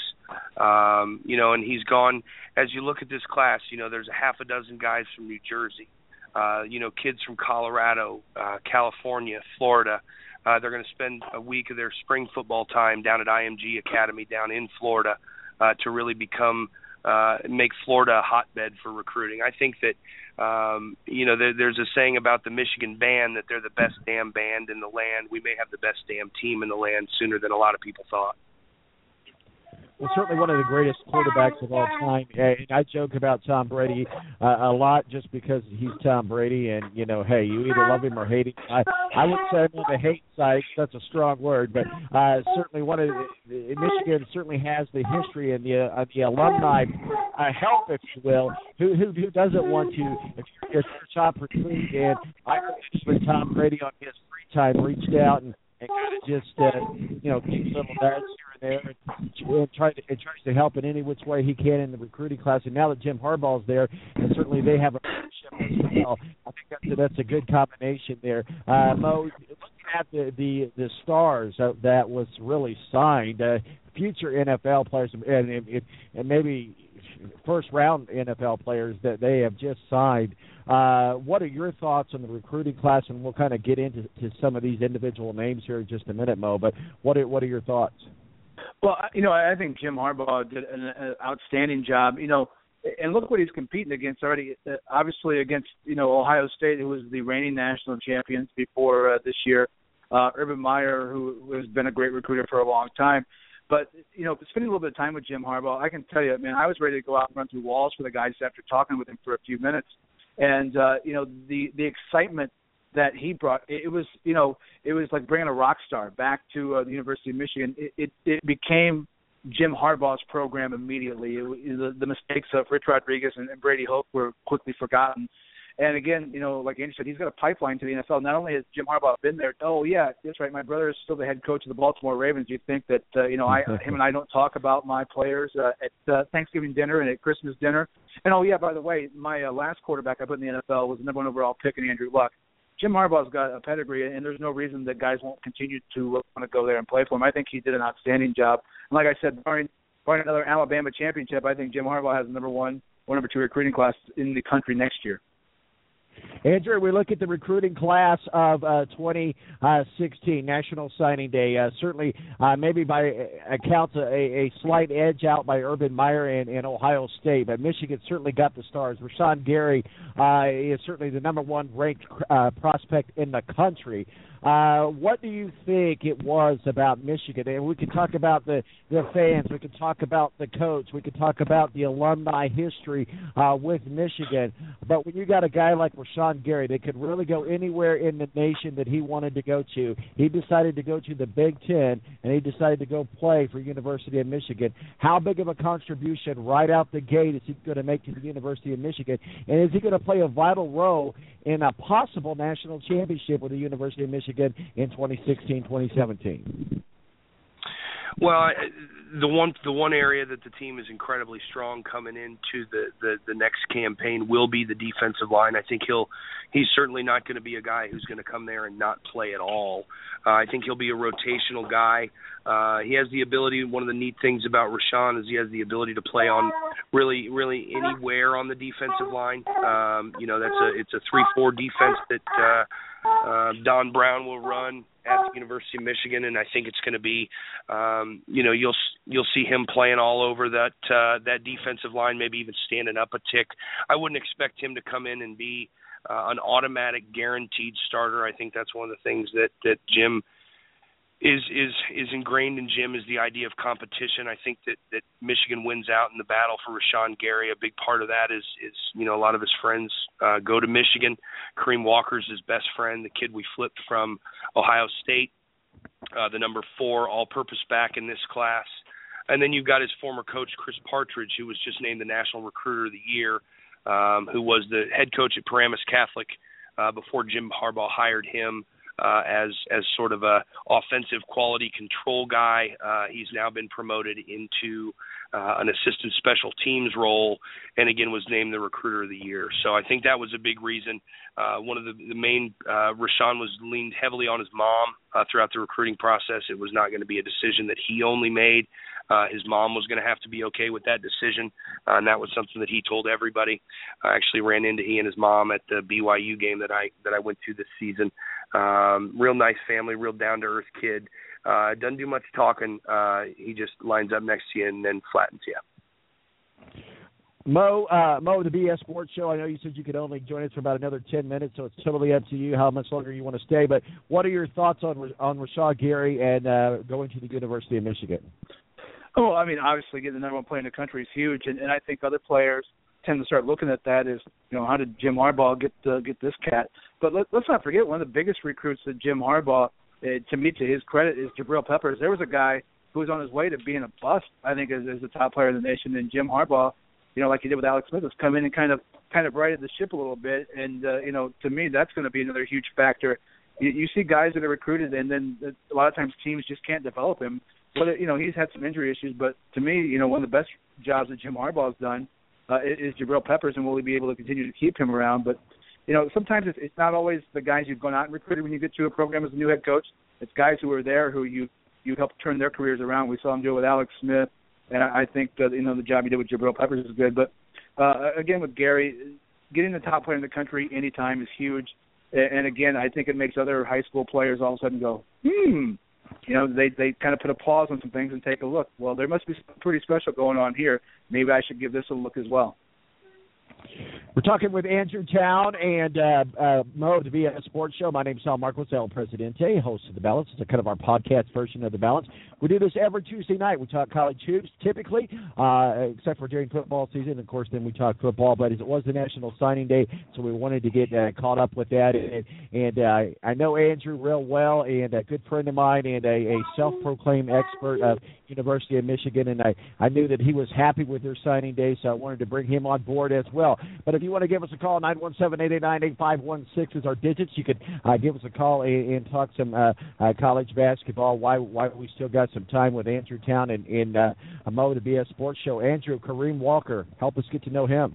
And he's gone. As you look at this class, there's a half a dozen guys from New Jersey. Kids from Colorado, California, Florida. They're going to spend a week of their spring football time down at IMG Academy down in Florida to really make Florida a hotbed for recruiting. I think that, there's a saying about the Michigan band that they're the best damn band in the land. We may have the best damn team in the land sooner than a lot of people thought. Well, certainly one of the greatest quarterbacks of all time. And I joke about Tom Brady a lot just because he's Tom Brady. And, hey, you either love him or hate him. I would say I'm on the hate side. That's a strong word. But certainly Michigan certainly has the history and the alumni help, if you will. Who doesn't want to, if you're a top recruit, and I remember Tom Brady on his free time reached out and kind of just, keep little darts here and there and tries to help in any which way he can in the recruiting class. And now that Jim Harbaugh's there, and certainly they have a partnership as well, I think that's a good combination there. Mo, looking at the stars that was really signed, future NFL players and maybe first-round NFL players that they have just signed. What are your thoughts on the recruiting class? And we'll kind of get into some of these individual names here in just a minute, Mo. But what are your thoughts? Well, I think Jim Harbaugh did an outstanding job. And look what he's competing against already. Obviously against Ohio State, who was the reigning national champions before this year. Urban Meyer, who has been a great recruiter for a long time. But, spending a little bit of time with Jim Harbaugh, I can tell you, man, I was ready to go out and run through walls for the guys after talking with him for a few minutes. And, the excitement that he brought, it was like bringing a rock star back to the University of Michigan. It became Jim Harbaugh's program immediately. The mistakes of Rich Rodriguez and Brady Hoke were quickly forgotten. And again, like Andy said, he's got a pipeline to the NFL. Not only has Jim Harbaugh been there, oh yeah, that's right, my brother is still the head coach of the Baltimore Ravens. You'd think that him and I don't talk about my players at Thanksgiving dinner and at Christmas dinner. And oh yeah, by the way, my last quarterback I put in the NFL was the number 1 overall pick in Andrew Luck. Jim Harbaugh's got a pedigree, and there's no reason that guys won't continue to want to go there and play for him. I think he did an outstanding job. And like I said, barring another Alabama championship, I think Jim Harbaugh has the number 1 or number 2 recruiting class in the country next year. Andrew, we look at the recruiting class of 2016, National Signing Day. Certainly, maybe by accounts, a slight edge out by Urban Meyer and Ohio State, but Michigan certainly got the stars. Rashawn Gary is certainly the number 1 ranked prospect in the country. What do you think it was about Michigan? And we could talk about the fans. We could talk about the coach. We could talk about the alumni history with Michigan. But when you got a guy like Rashawn Gary that could really go anywhere in the nation that he wanted to go to, he decided to go to the Big Ten, and he decided to go play for University of Michigan. How big of a contribution right out the gate is he going to make to the University of Michigan? And is he going to play a vital role in a possible national championship with the University of Michigan in 2016, 2017? Well, the one area that the team is incredibly strong coming into the next campaign will be the defensive line. I think he's certainly not going to be a guy who's going to come there and not play at all. I think he'll be a rotational guy. He has the ability. One of the neat things about Rashawn is he has the ability to play on really anywhere on the defensive line. It's a 3-4 defense that Don Brown will run at the University of Michigan, and I think it's going to be, you'll see him playing all over that defensive line, maybe even standing up a tick. I wouldn't expect him to come in and be an automatic guaranteed starter. I think that's one of the things that Jim is ingrained in Jim is the idea of competition. I think that Michigan wins out in the battle for Rashawn Gary. A big part of that is a lot of his friends go to Michigan. Kareem Walker's his best friend, the kid we flipped from Ohio State, the number 4 all-purpose back in this class. And then you've got his former coach, Chris Partridge, who was just named the National Recruiter of the Year, who was the head coach at Paramus Catholic before Jim Harbaugh hired him as sort of a offensive quality control guy. He's now been promoted into an assistant special teams role, and again was named the Recruiter of the Year. So I think that was a big reason. One of the main, Rashawn was leaned heavily on his mom throughout the recruiting process. It was not going to be a decision that he only made. His mom was going to have to be okay with that decision, and that was something that he told everybody. I actually ran into he and his mom at the BYU game that I went to this season. Real nice family, real down-to-earth kid. Doesn't do much talking. He just lines up next to you and then flattens you. Mo, the BS Sports Show, I know you said you could only join us for about another 10 minutes, so it's totally up to you how much longer you want to stay. But what are your thoughts on Rashawn Gary and going to the University of Michigan? Oh, I mean, obviously getting the number 1 player in the country is huge, and I think other players tend to start looking at that as, how did Jim Harbaugh get this cat? But let's not forget, one of the biggest recruits that Jim Harbaugh, to his credit, is Jabril Peppers. There was a guy who was on his way to being a bust, I think, as the top player in the nation, and Jim Harbaugh, like he did with Alex Smith, has come in and kind of righted the ship a little bit, and to me, that's going to be another huge factor. You see guys that are recruited, and then a lot of times teams just can't develop him. But he's had some injury issues, but to me, one of the best jobs that Jim Harbaugh has done is Jabril Peppers, and will he be able to continue to keep him around? But sometimes it's not always the guys you've gone out and recruited when you get to a program as a new head coach. It's guys who are there who you helped turn their careers around. We saw him do it with Alex Smith, and I think that the job he did with Jabril Peppers is good. But again, with Gary, getting the top player in the country anytime is huge. And again, I think it makes other high school players all of a sudden go, they kind of put a pause on some things and take a look. Well, there must be something pretty special going on here. Maybe I should give this a look as well. We're talking with Andrew Town and Mo of the BS Sports Show. My name is Sal Marcos, El Presidente, host of The Balance. It's kind of our podcast version of The Balance. We do this every Tuesday night. We talk college hoops, typically, except for during football season. Of course, then we talk football. But it was the National Signing Day, so we wanted to get caught up with that. And I know Andrew real well, and a good friend of mine, and a self-proclaimed expert of University of Michigan. And I knew that he was happy with their signing day, so I wanted to bring him on board as well. But if you want to give us a call, 917-889-8516 is our digits. You could give us a call and talk some college basketball. Why we still got some time with Andrew Town and Mo, the BS Sports Show. Andrew, Kareem Walker, help us get to know him.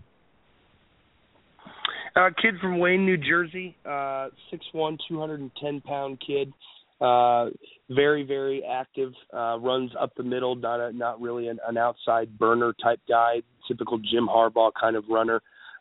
Kid from Wayne, New Jersey, 6'1", 210-pound kid. Very, very active, runs up the middle, not really an outside burner type guy, typical Jim Harbaugh kind of runner.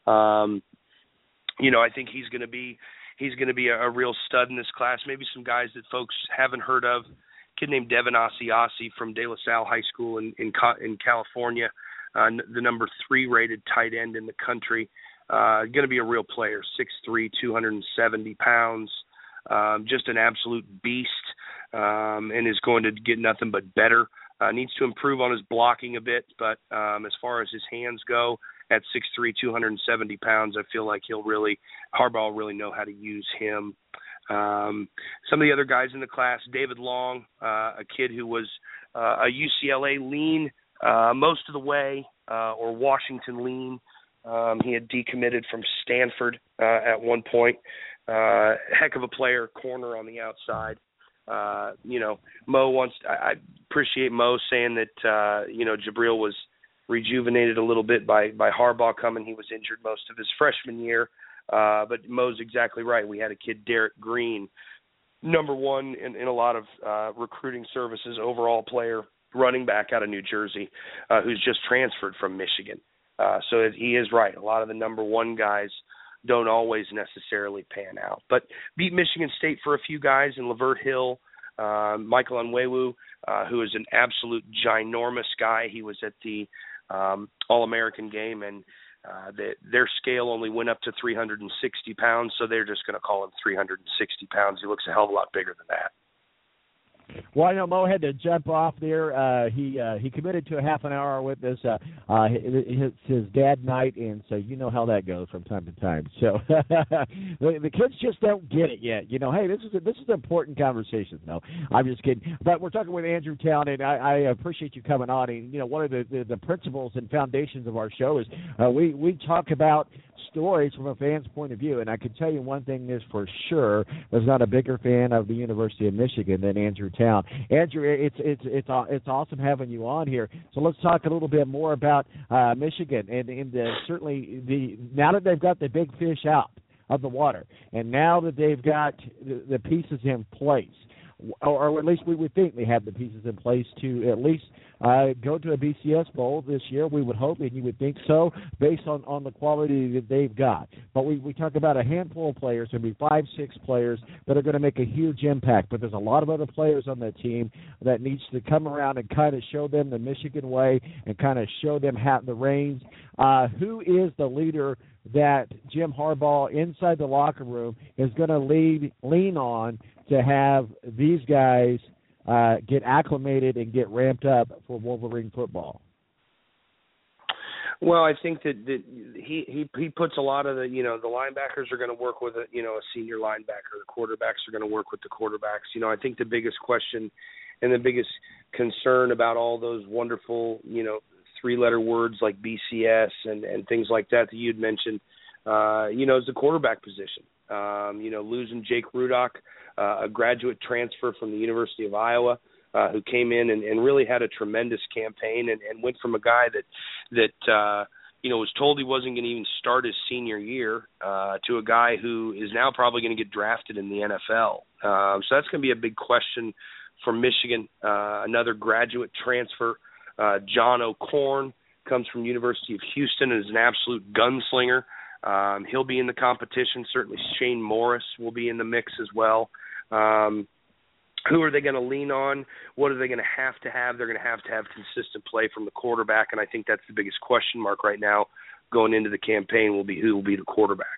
I think he's going to be a real stud in this class. Maybe some guys that folks haven't heard of. A kid named Devin Asiasi from De La Salle High School in California, the number 3 rated tight end in the country. Going to be a real player, 6'3", 270 pounds. Just an absolute beast, and is going to get nothing but better. Needs to improve on his blocking a bit, but as far as his hands go, at 6'3", 270 pounds, I feel like Harbaugh will really know how to use him. Some of the other guys in the class, David Long, a kid who was a UCLA lean most of the way, or Washington lean. He had decommitted from Stanford at one point. Heck of a player, corner on the outside. Mo I appreciate Mo saying that, Jabril was rejuvenated a little bit by Harbaugh coming. He was injured most of his freshman year. But Mo's exactly right. We had a kid, Derek Green, number 1 in a lot of recruiting services, overall player, running back out of New Jersey, who's just transferred from Michigan. So he is right. A lot of the number 1 guys don't always necessarily pan out. But beat Michigan State for a few guys in Lavert Hill, Michael Onwewu, who is an absolute ginormous guy. He was at the All-American game, and their scale only went up to 360 pounds, so they're just going to call him 360 pounds. He looks a hell of a lot bigger than that. Well, I know Mo had to jump off there. He committed to a half an hour with us. His dad night, and so you know how that goes from time to time. So the kids just don't get it yet. You know, hey, this is an important conversation. No, I'm just kidding. But we're talking with Andrew Town, and I appreciate you coming on. And you know, one of the principles and foundations of our show is we talk about stories from a fan's point of view. And I can tell you one thing is for sure: there's not a bigger fan of the University of Michigan than Andrew Town. Andrew, it's awesome having you on here. So let's talk a little bit more about Michigan and certainly now that they've got the big fish out of the water, and now that they've got the pieces in place, or at least we would think they have the pieces in place to at least go to a BCS Bowl this year. We would hope, and you would think so, based on the quality that they've got. But we talk about a handful of players, maybe 5-6 players that are going to make a huge impact. But there's a lot of other players on that team that needs to come around and kind of show them the Michigan way and kind of show them the reins. Who is the leader that Jim Harbaugh inside the locker room is going to lean on to have these guys get acclimated and get ramped up for Wolverine football? Well, I think that he puts a lot of the linebackers are going to work with a senior linebacker. The quarterbacks are going to work with the quarterbacks. You know, I think the biggest question and the biggest concern about all those wonderful, 3-letter words like BCS and things like that you'd mentioned, is the quarterback position. Losing Jake Rudock, a graduate transfer from the University of Iowa, who came in and really had a tremendous campaign and went from a guy that was told he wasn't going to even start his senior year to a guy who is now probably going to get drafted in the NFL. So that's going to be a big question for Michigan. Another graduate transfer, John O'Korn, comes from University of Houston and is an absolute gunslinger. He'll be in the competition. Certainly Shane Morris will be in the mix as well. Who are they going to lean on? What are they going to have? They're going to have consistent play from the quarterback, and I think that's the biggest question mark right now going into the campaign will be who will be the quarterback.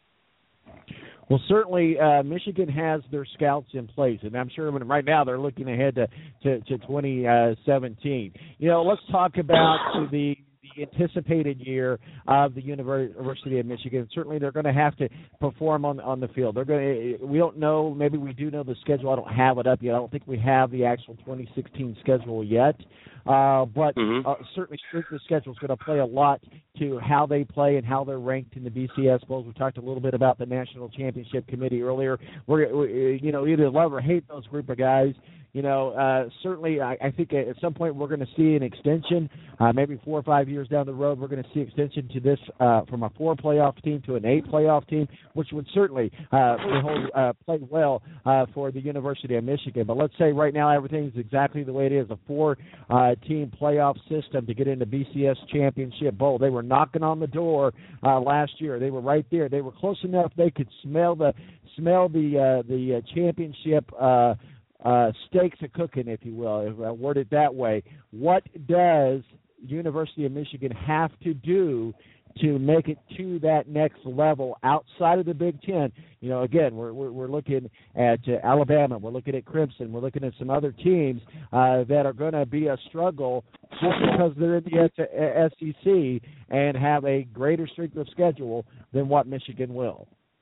Well, certainly Michigan has their scouts in place, and I'm sure right now they're looking ahead to 2017. Let's talk about the anticipated year of the University of Michigan. Certainly they're going to have to perform on the field. We don't know, maybe we do know the schedule. I don't have it up yet. I don't think we have the actual 2016 schedule yet. But certainly the schedule is going to play a lot to how they play and how they're ranked in the BCS Bowls. We talked a little bit about the National Championship Committee earlier. We're either love or hate those group of guys. Certainly I think at some point we're going to see an extension, maybe 4 or 5 years down the road, we're going to see extension to this from a 4 playoff team to an 8 playoff team, which would certainly play well for the University of Michigan. But let's say right now everything's exactly the way it is, a 4-team playoff system to get into BCS Championship Bowl. They were knocking on the door last year. They were right there. They were close enough they could smell the championship steaks are cooking, if you will, if I word it that way. What does University of Michigan have to do to make it to that next level outside of the Big Ten? Again, we're looking at Alabama, we're looking at Crimson, we're looking at some other teams that are going to be a struggle just because they're in the SEC and have a greater strength of schedule than what Michigan will.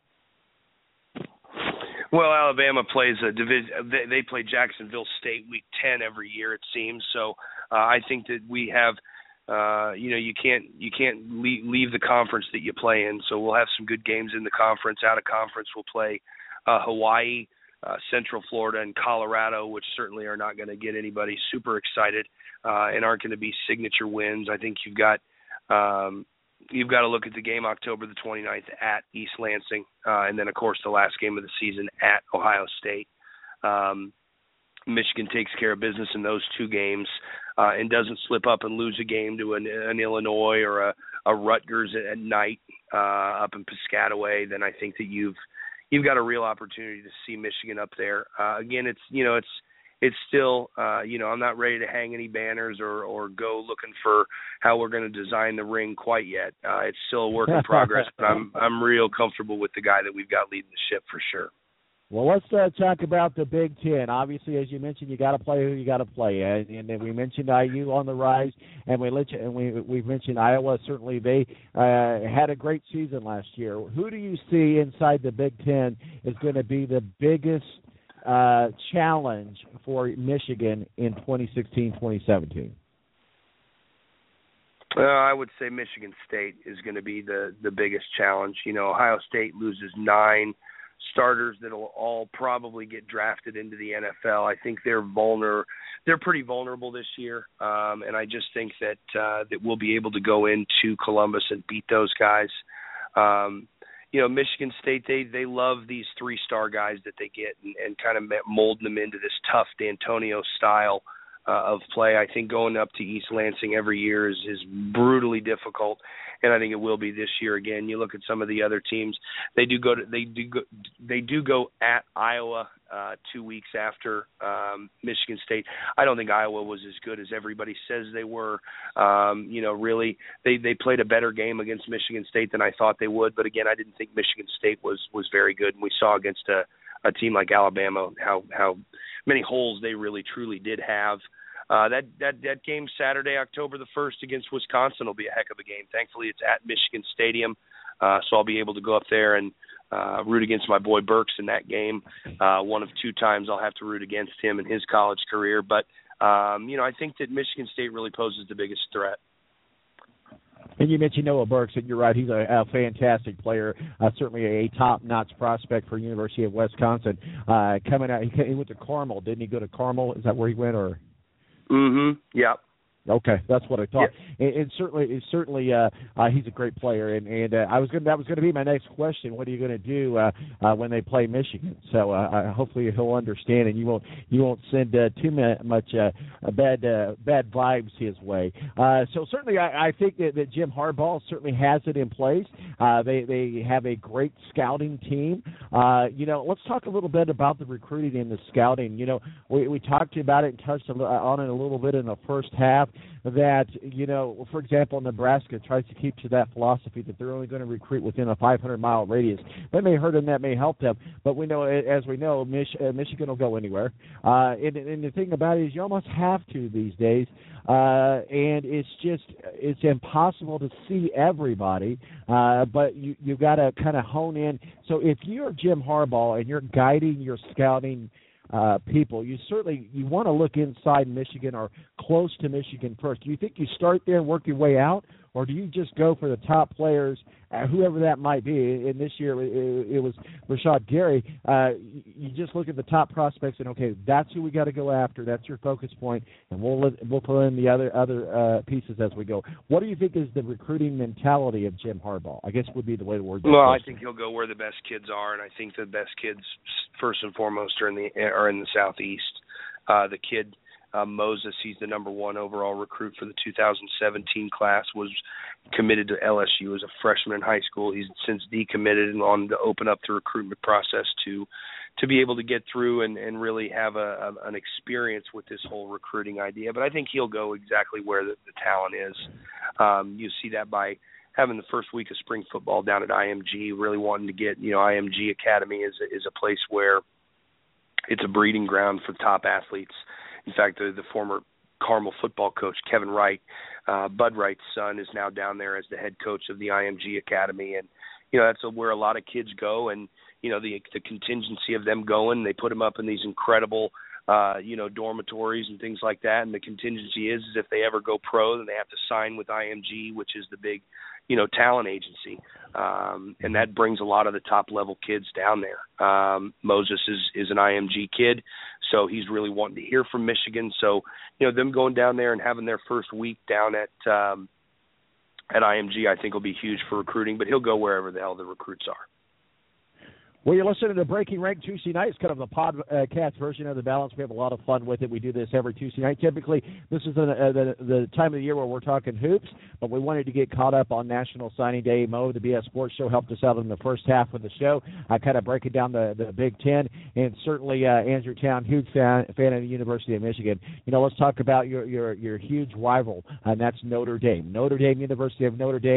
Well, Alabama plays a division. They play Jacksonville State Week 10 every year, it seems. So I think that we have, you can't leave the conference that you play in. So we'll have some good games in the conference. Out of conference, we'll play Hawaii, Central Florida, and Colorado, which certainly are not going to get anybody super excited and aren't going to be signature wins. I think you've got to look at the game October the 29th at East Lansing, and then, of course, the last game of the season at Ohio State. Michigan takes care of business in those 2 games and doesn't slip up and lose a game to an Illinois or a Rutgers at night up in Piscataway. Then I think that you've got a real opportunity to see Michigan up there. Again, it's still, I'm not ready to hang any banners or go looking for how we're going to design the ring quite yet. It's still a work in progress, but I'm real comfortable with the guy that we've got leading the ship for sure. Well, let's talk about the Big Ten. Obviously, as you mentioned, you got to play who you got to play, and then we mentioned IU on the rise, and we've mentioned Iowa. Certainly, they had a great season last year. Who do you see inside the Big Ten is going to be the biggest challenge for Michigan in 2016-2017? I would say Michigan State is going to be the biggest challenge. You know, Ohio State loses 9 starters that'll all probably get drafted into the NFL. I think they're pretty vulnerable this year, and I just think that we'll be able to go into Columbus and beat those guys. You know, Michigan State, they love these 3-star guys that they get and kind of mold them into this tough D'Antonio style of play. I think going up to East Lansing every year is brutally difficult, and I think it will be this year again. You look at some of the other teams; they do go at Iowa 2 weeks after Michigan State. I don't think Iowa was as good as everybody says they were. You know, really, they played a better game against Michigan State than I thought they would. But again, I didn't think Michigan State was very good, and we saw against a team like Alabama how many holes they really truly did have. That game Saturday, October the 1st against Wisconsin will be a heck of a game. Thankfully, it's at Michigan Stadium, so I'll be able to go up there and root against my boy Burks in that game. One of 2 times I'll have to root against him in his college career. But, you know, I think that Michigan State really poses the biggest threat. And you mentioned Noah Burks, and you're right. He's a fantastic player, certainly a top-notch prospect for University of Wisconsin. Coming out, he went to Carmel, didn't he? Go to Carmel? Is that where he went, or? Mm-hmm. Yeah. Okay, that's what I thought. Yeah. And certainly, he's a great player. And that was going to be my next question. What are you going to do when they play Michigan? So hopefully he'll understand, and you won't send too much bad vibes his way. So certainly, I think that Jim Harbaugh certainly has it in place. They have a great scouting team. You know, let's talk a little bit about the recruiting and the scouting. You know, we talked about it and touched on it a little bit in the first half. That, you know, for example, Nebraska tries to keep to that philosophy that they're only going to recruit within a 500-mile radius. That may hurt them, that may help them, but we know, as we know, Michigan will go anywhere. And the thing about it is you almost have to these days, and it's impossible to see everybody, but you've got to kind of hone in. So if you're Jim Harbaugh and you're guiding your scouting people, you want to look inside Michigan or close to Michigan first. Do you think you start there and work your way out, or do you just go for the top players, whoever that might be? And this year it was Rashad Gary. You just look at the top prospects and, okay, that's who we got to go after. That's your focus point, and we'll pull in the other pieces as we go. What do you think is the recruiting mentality of Jim Harbaugh? I guess would be the way to word that. Well, I think he'll go where the best kids are, and I think the best kids, first and foremost, are in the Southeast. The kid Moses, he's the number 1 overall recruit for the 2017 class, was committed to LSU as a freshman in high school. He's since decommitted and on to open up the recruitment process to be able to get through and really have an experience with this whole recruiting idea. But I think he'll go exactly where the talent is. You see that by having the first week of spring football down at IMG, really wanting to get, you know, IMG Academy is a place where it's a breeding ground for top athletes. In fact, the former Carmel football coach, Kevin Wright, Bud Wright's son, is now down there as the head coach of the IMG Academy. And, you know, that's where a lot of kids go. And, you know, the contingency of them going, they put them up in these incredible, you know, dormitories and things like that. And the contingency is if they ever go pro, then they have to sign with IMG, which is the big, you know, talent agency. And that brings a lot of the top-level kids down there. Moses is an IMG kid, so he's really wanting to hear from Michigan. So, you know, them going down there and having their first week down at IMG, I think will be huge for recruiting, but he'll go wherever the hell the recruits are. Well, you're listening to Breaking Rank Tuesday night. It's kind of the podcast version of The Balance. We have a lot of fun with it. We do this every Tuesday night. Typically, this is the time of the year where we're talking hoops, but we wanted to get caught up on National Signing Day. Mo, the BS Sports Show, helped us out in the first half of the show. I kind of breaking down the Big Ten, and certainly Andrew Town, huge fan of the University of Michigan. You know, let's talk about your huge rival, and that's Notre Dame. University of Notre Dame.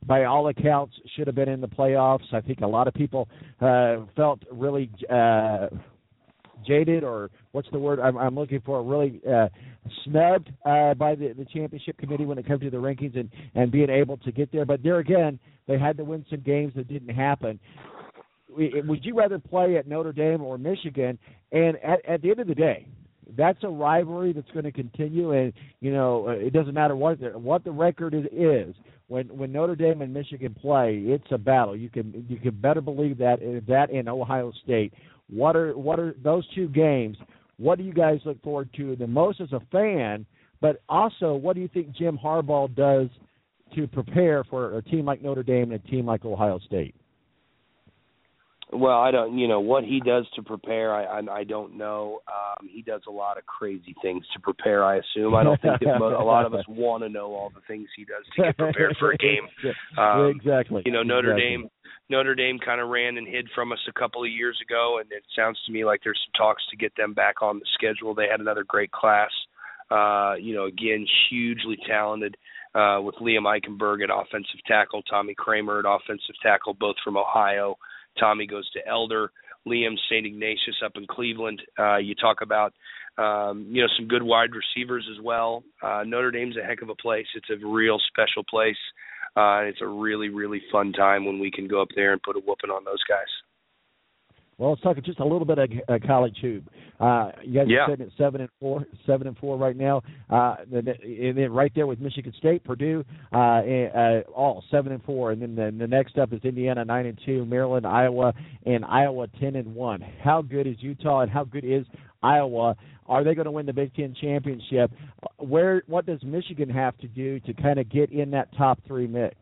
by all accounts, should have been in the playoffs. I think a lot of people felt really jaded, or what's the word I'm looking for, really snubbed by the championship committee when it comes to the rankings and being able to get there. But there again, they had to win some games that didn't happen. Would you rather play at Notre Dame or Michigan? And at the end of the day, that's a rivalry that's going to continue, and it doesn't matter what the record is. When Notre Dame and Michigan play, it's a battle. You can better believe that in Ohio State. What are those two games? What do you guys look forward to the most as a fan? But also, what do you think Jim Harbaugh does to prepare for a team like Notre Dame and a team like Ohio State? Well, I don't, what he does to prepare, I don't know. He does a lot of crazy things to prepare, I assume. I don't think that a lot of us want to know all the things he does to get prepared for a game. Exactly. Notre Dame kind of ran and hid from us a couple of years ago, and it sounds to me like there's some talks to get them back on the schedule. They had another great class. Again, hugely talented with Liam Eichenberg at offensive tackle, Tommy Kramer at offensive tackle, both from Ohio. Tommy goes to Elder, Liam St. Ignatius up in Cleveland. You talk about, some good wide receivers as well. Notre Dame's a heck of a place. It's a real special place. It's a really, really fun time when we can go up there and put a whooping on those guys. Well, let's talk just a little bit of college hoop. You guys are sitting at 7-4 right now, and then right there with Michigan State, Purdue, all 7-4, and then the next up is Indiana 9-2, Maryland, Iowa, and Iowa 10-1. How good is Utah, and how good is Iowa? Are they going to win the Big Ten championship? What does Michigan have to do to kind of get in that top three mix?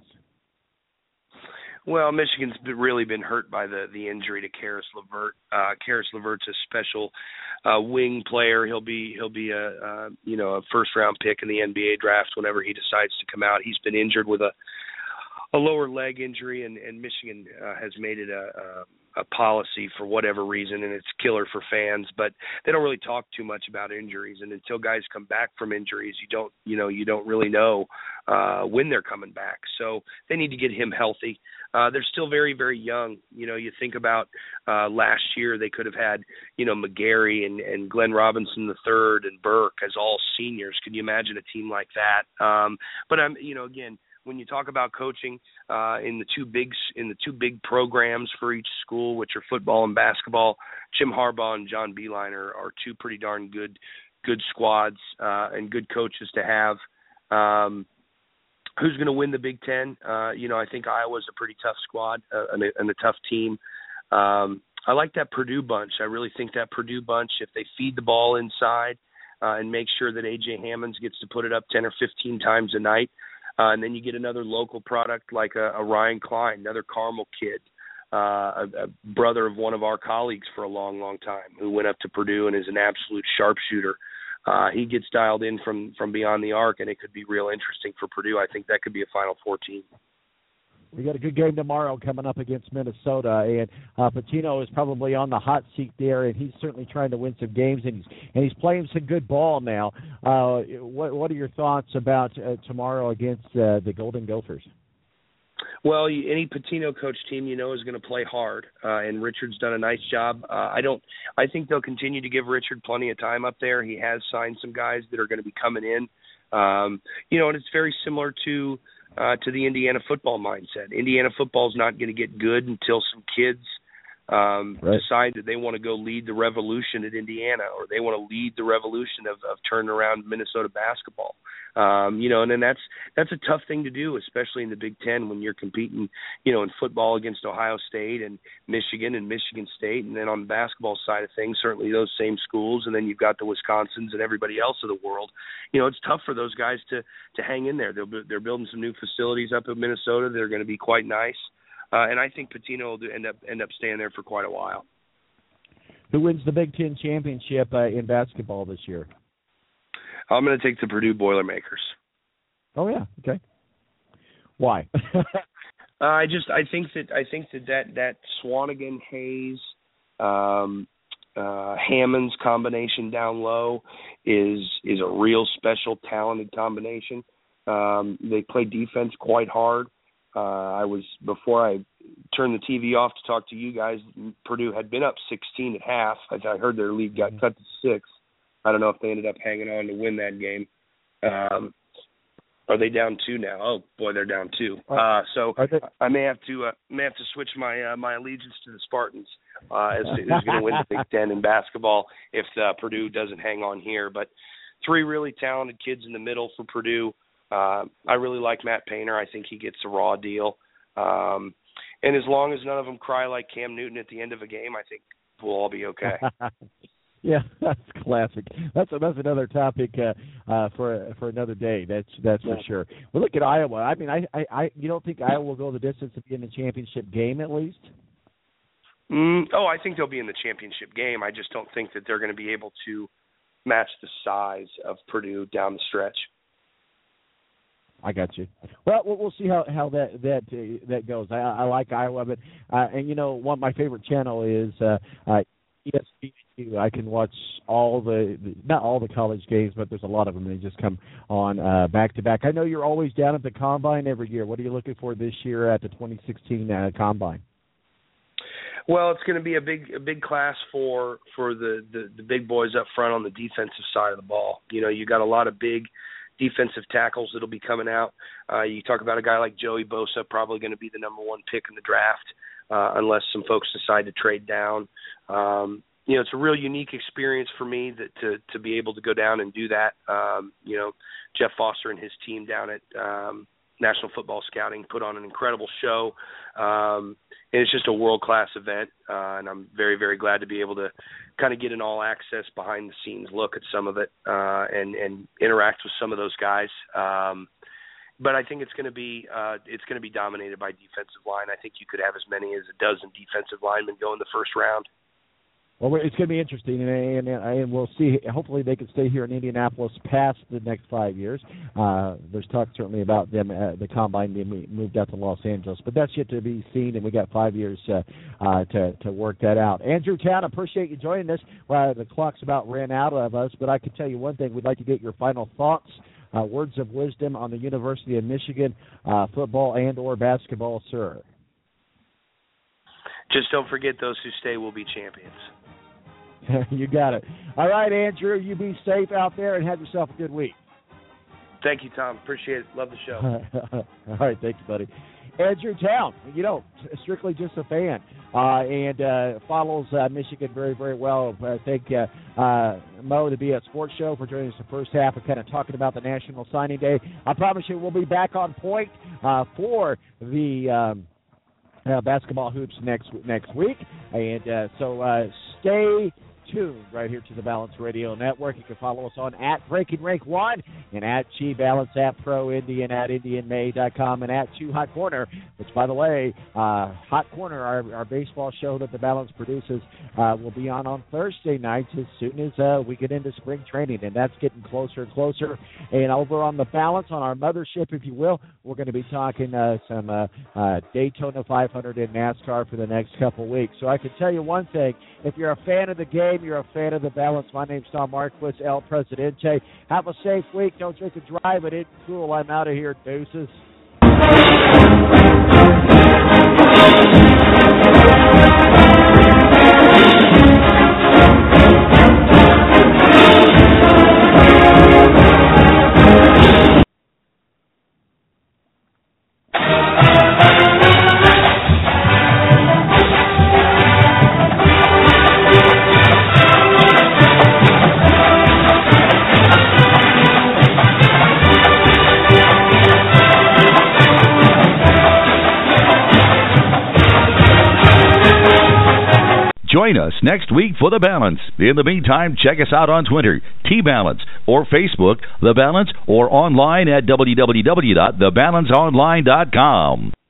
Well, Michigan's really been hurt by the injury to Karis LeVert. Karis LeVert's a special wing player. He'll be a first round pick in the NBA draft whenever he decides to come out. He's been injured with a lower leg injury, and Michigan has made it a policy for whatever reason, and it's killer for fans. But they don't really talk too much about injuries, and until guys come back from injuries, you don't really know when they're coming back. So they need to get him healthy. They're still very, very young. You think about last year, they could have had, McGarry and Glenn Robinson III and Burke as all seniors. Could you imagine a team like that? But again, when you talk about coaching in the two big programs for each school, which are football and basketball, Jim Harbaugh and John Beilein are two pretty darn good squads and good coaches to have. Who's going to win the Big Ten? I think Iowa's a pretty tough squad and a tough team. I like that Purdue bunch. I really think that Purdue bunch, if they feed the ball inside and make sure that A.J. Hammonds gets to put it up 10 or 15 times a night, and then you get another local product like a Ryan Klein, another Carmel kid, a brother of one of our colleagues for a long, long time who went up to Purdue and is an absolute sharpshooter. He gets dialed in from beyond the arc, and it could be real interesting for Purdue. I think that could be a Final Four team. We got a good game tomorrow coming up against Minnesota, and Pitino is probably on the hot seat there, and he's certainly trying to win some games, and he's playing some good ball now. What are your thoughts about tomorrow against the Golden Gophers? Well, any Pitino coach team is going to play hard, and Richard's done a nice job. I think they'll continue to give Richard plenty of time up there. He has signed some guys that are going to be coming in, and it's very similar to the Indiana football mindset. Indiana football is not going to get good until some kids decide that they want to go lead the revolution at Indiana, or they want to lead the revolution of turning around Minnesota basketball. And then that's a tough thing to do, especially in the Big Ten when you're competing, in football against Ohio State and Michigan State. And then on the basketball side of things, certainly those same schools. And then you've got the Wisconsins and everybody else of the world. It's tough for those guys to hang in there. They're building some new facilities up in Minnesota. They're going to be quite nice. And I think Pitino will end up staying there for quite a while. Who wins the Big Ten championship in basketball this year? I'm going to take the Purdue Boilermakers. Oh yeah, okay. Why? I think that Swanigan, Hayes, Hammonds combination down low is a real special, talented combination. They play defense quite hard. Before I turned the TV off to talk to you guys, Purdue had been up 16 at half. I heard their lead got cut to 6. I don't know if they ended up hanging on to win that game. Are they down 2 now? Oh boy, they're down 2. So I may have to switch my allegiance to the Spartans as who's going to win the Big Ten in basketball if Purdue doesn't hang on here. But 3 really talented kids in the middle for Purdue. I really like Matt Painter. I think he gets a raw deal. And as long as none of them cry like Cam Newton at the end of a game, I think we'll all be okay. Yeah, that's classic. That's another topic for another day. That's for sure. Well, look at Iowa. I mean, I you don't think Iowa will go the distance to be in the championship game at least? I think they'll be in the championship game. I just don't think that they're going to be able to match the size of Purdue down the stretch. I got you. Well, we'll see how that goes. I like Iowa, but and you know, one of my favorite channel is ESPN. I can watch all not all the college games, but there's a lot of them. They just come on back to back. I know you're always down at the Combine every year. What are you looking for this year at the 2016 Combine? Well, it's going to be a big class for the big boys up front on the defensive side of the ball. You know, you got a lot of big defensive tackles that'll be coming out. You talk about a guy like Joey Bosa, probably going to be the number 1 pick in the draft, unless some folks decide to trade down. You know, it's a real unique experience for me to be able to go down and do that. You know, Jeff Foster and his team down at National Football Scouting put on an incredible show. And it's just a world-class event, and I'm very, very glad to be able to kind of get an all-access, behind-the-scenes look at some of it and interact with some of those guys. But I think it's going to be dominated by defensive line. I think you could have as many as a dozen defensive linemen go in the first round. Well, it's going to be interesting, and we'll see. Hopefully they can stay here in Indianapolis past the next 5 years. There's talk certainly about them, the Combine being moved out to Los Angeles, but that's yet to be seen, and we got 5 years to work that out. Andrew Town, appreciate you joining us. Well, the clock's about ran out of us, but I can tell you one thing. We'd like to get your final thoughts, words of wisdom on the University of Michigan football and or basketball, sir. Just don't forget, those who stay will be champions. You got it. All right, Andrew, you be safe out there and have yourself a good week. Thank you, Tom. Appreciate it. Love the show. All right, thank you, buddy. Andrew Town, you know, strictly just a fan, and follows Michigan very, very well. I thank Mo, the BS Sports Show, for joining us the first half and kind of talking about the National Signing Day. I promise you we'll be back on point for the basketball hoops next week, and so stay tuned right here to the Balance Radio Network. You can follow us on @BreakingRank1 and @GBalance, @ProIndian, @IndianMay.com, and @2HotCorner, which, by the way, Hot Corner, our baseball show that the Balance produces, will be on Thursday nights as soon as we get into spring training, and that's getting closer and closer. And over on the Balance, on our mothership, if you will, we're going to be talking some Daytona 500 in NASCAR for the next couple weeks. So I can tell you one thing. If you're a fan of the game, you're a fan of the Balance. My name's Tom Marquis, El Presidente. Have a safe week. Don't drink and drive. It ain't cool. I'm out of here. Deuces. Join us next week for The Balance. In the meantime, check us out on Twitter, T-Balance, or Facebook, The Balance, or online at www.thebalanceonline.com.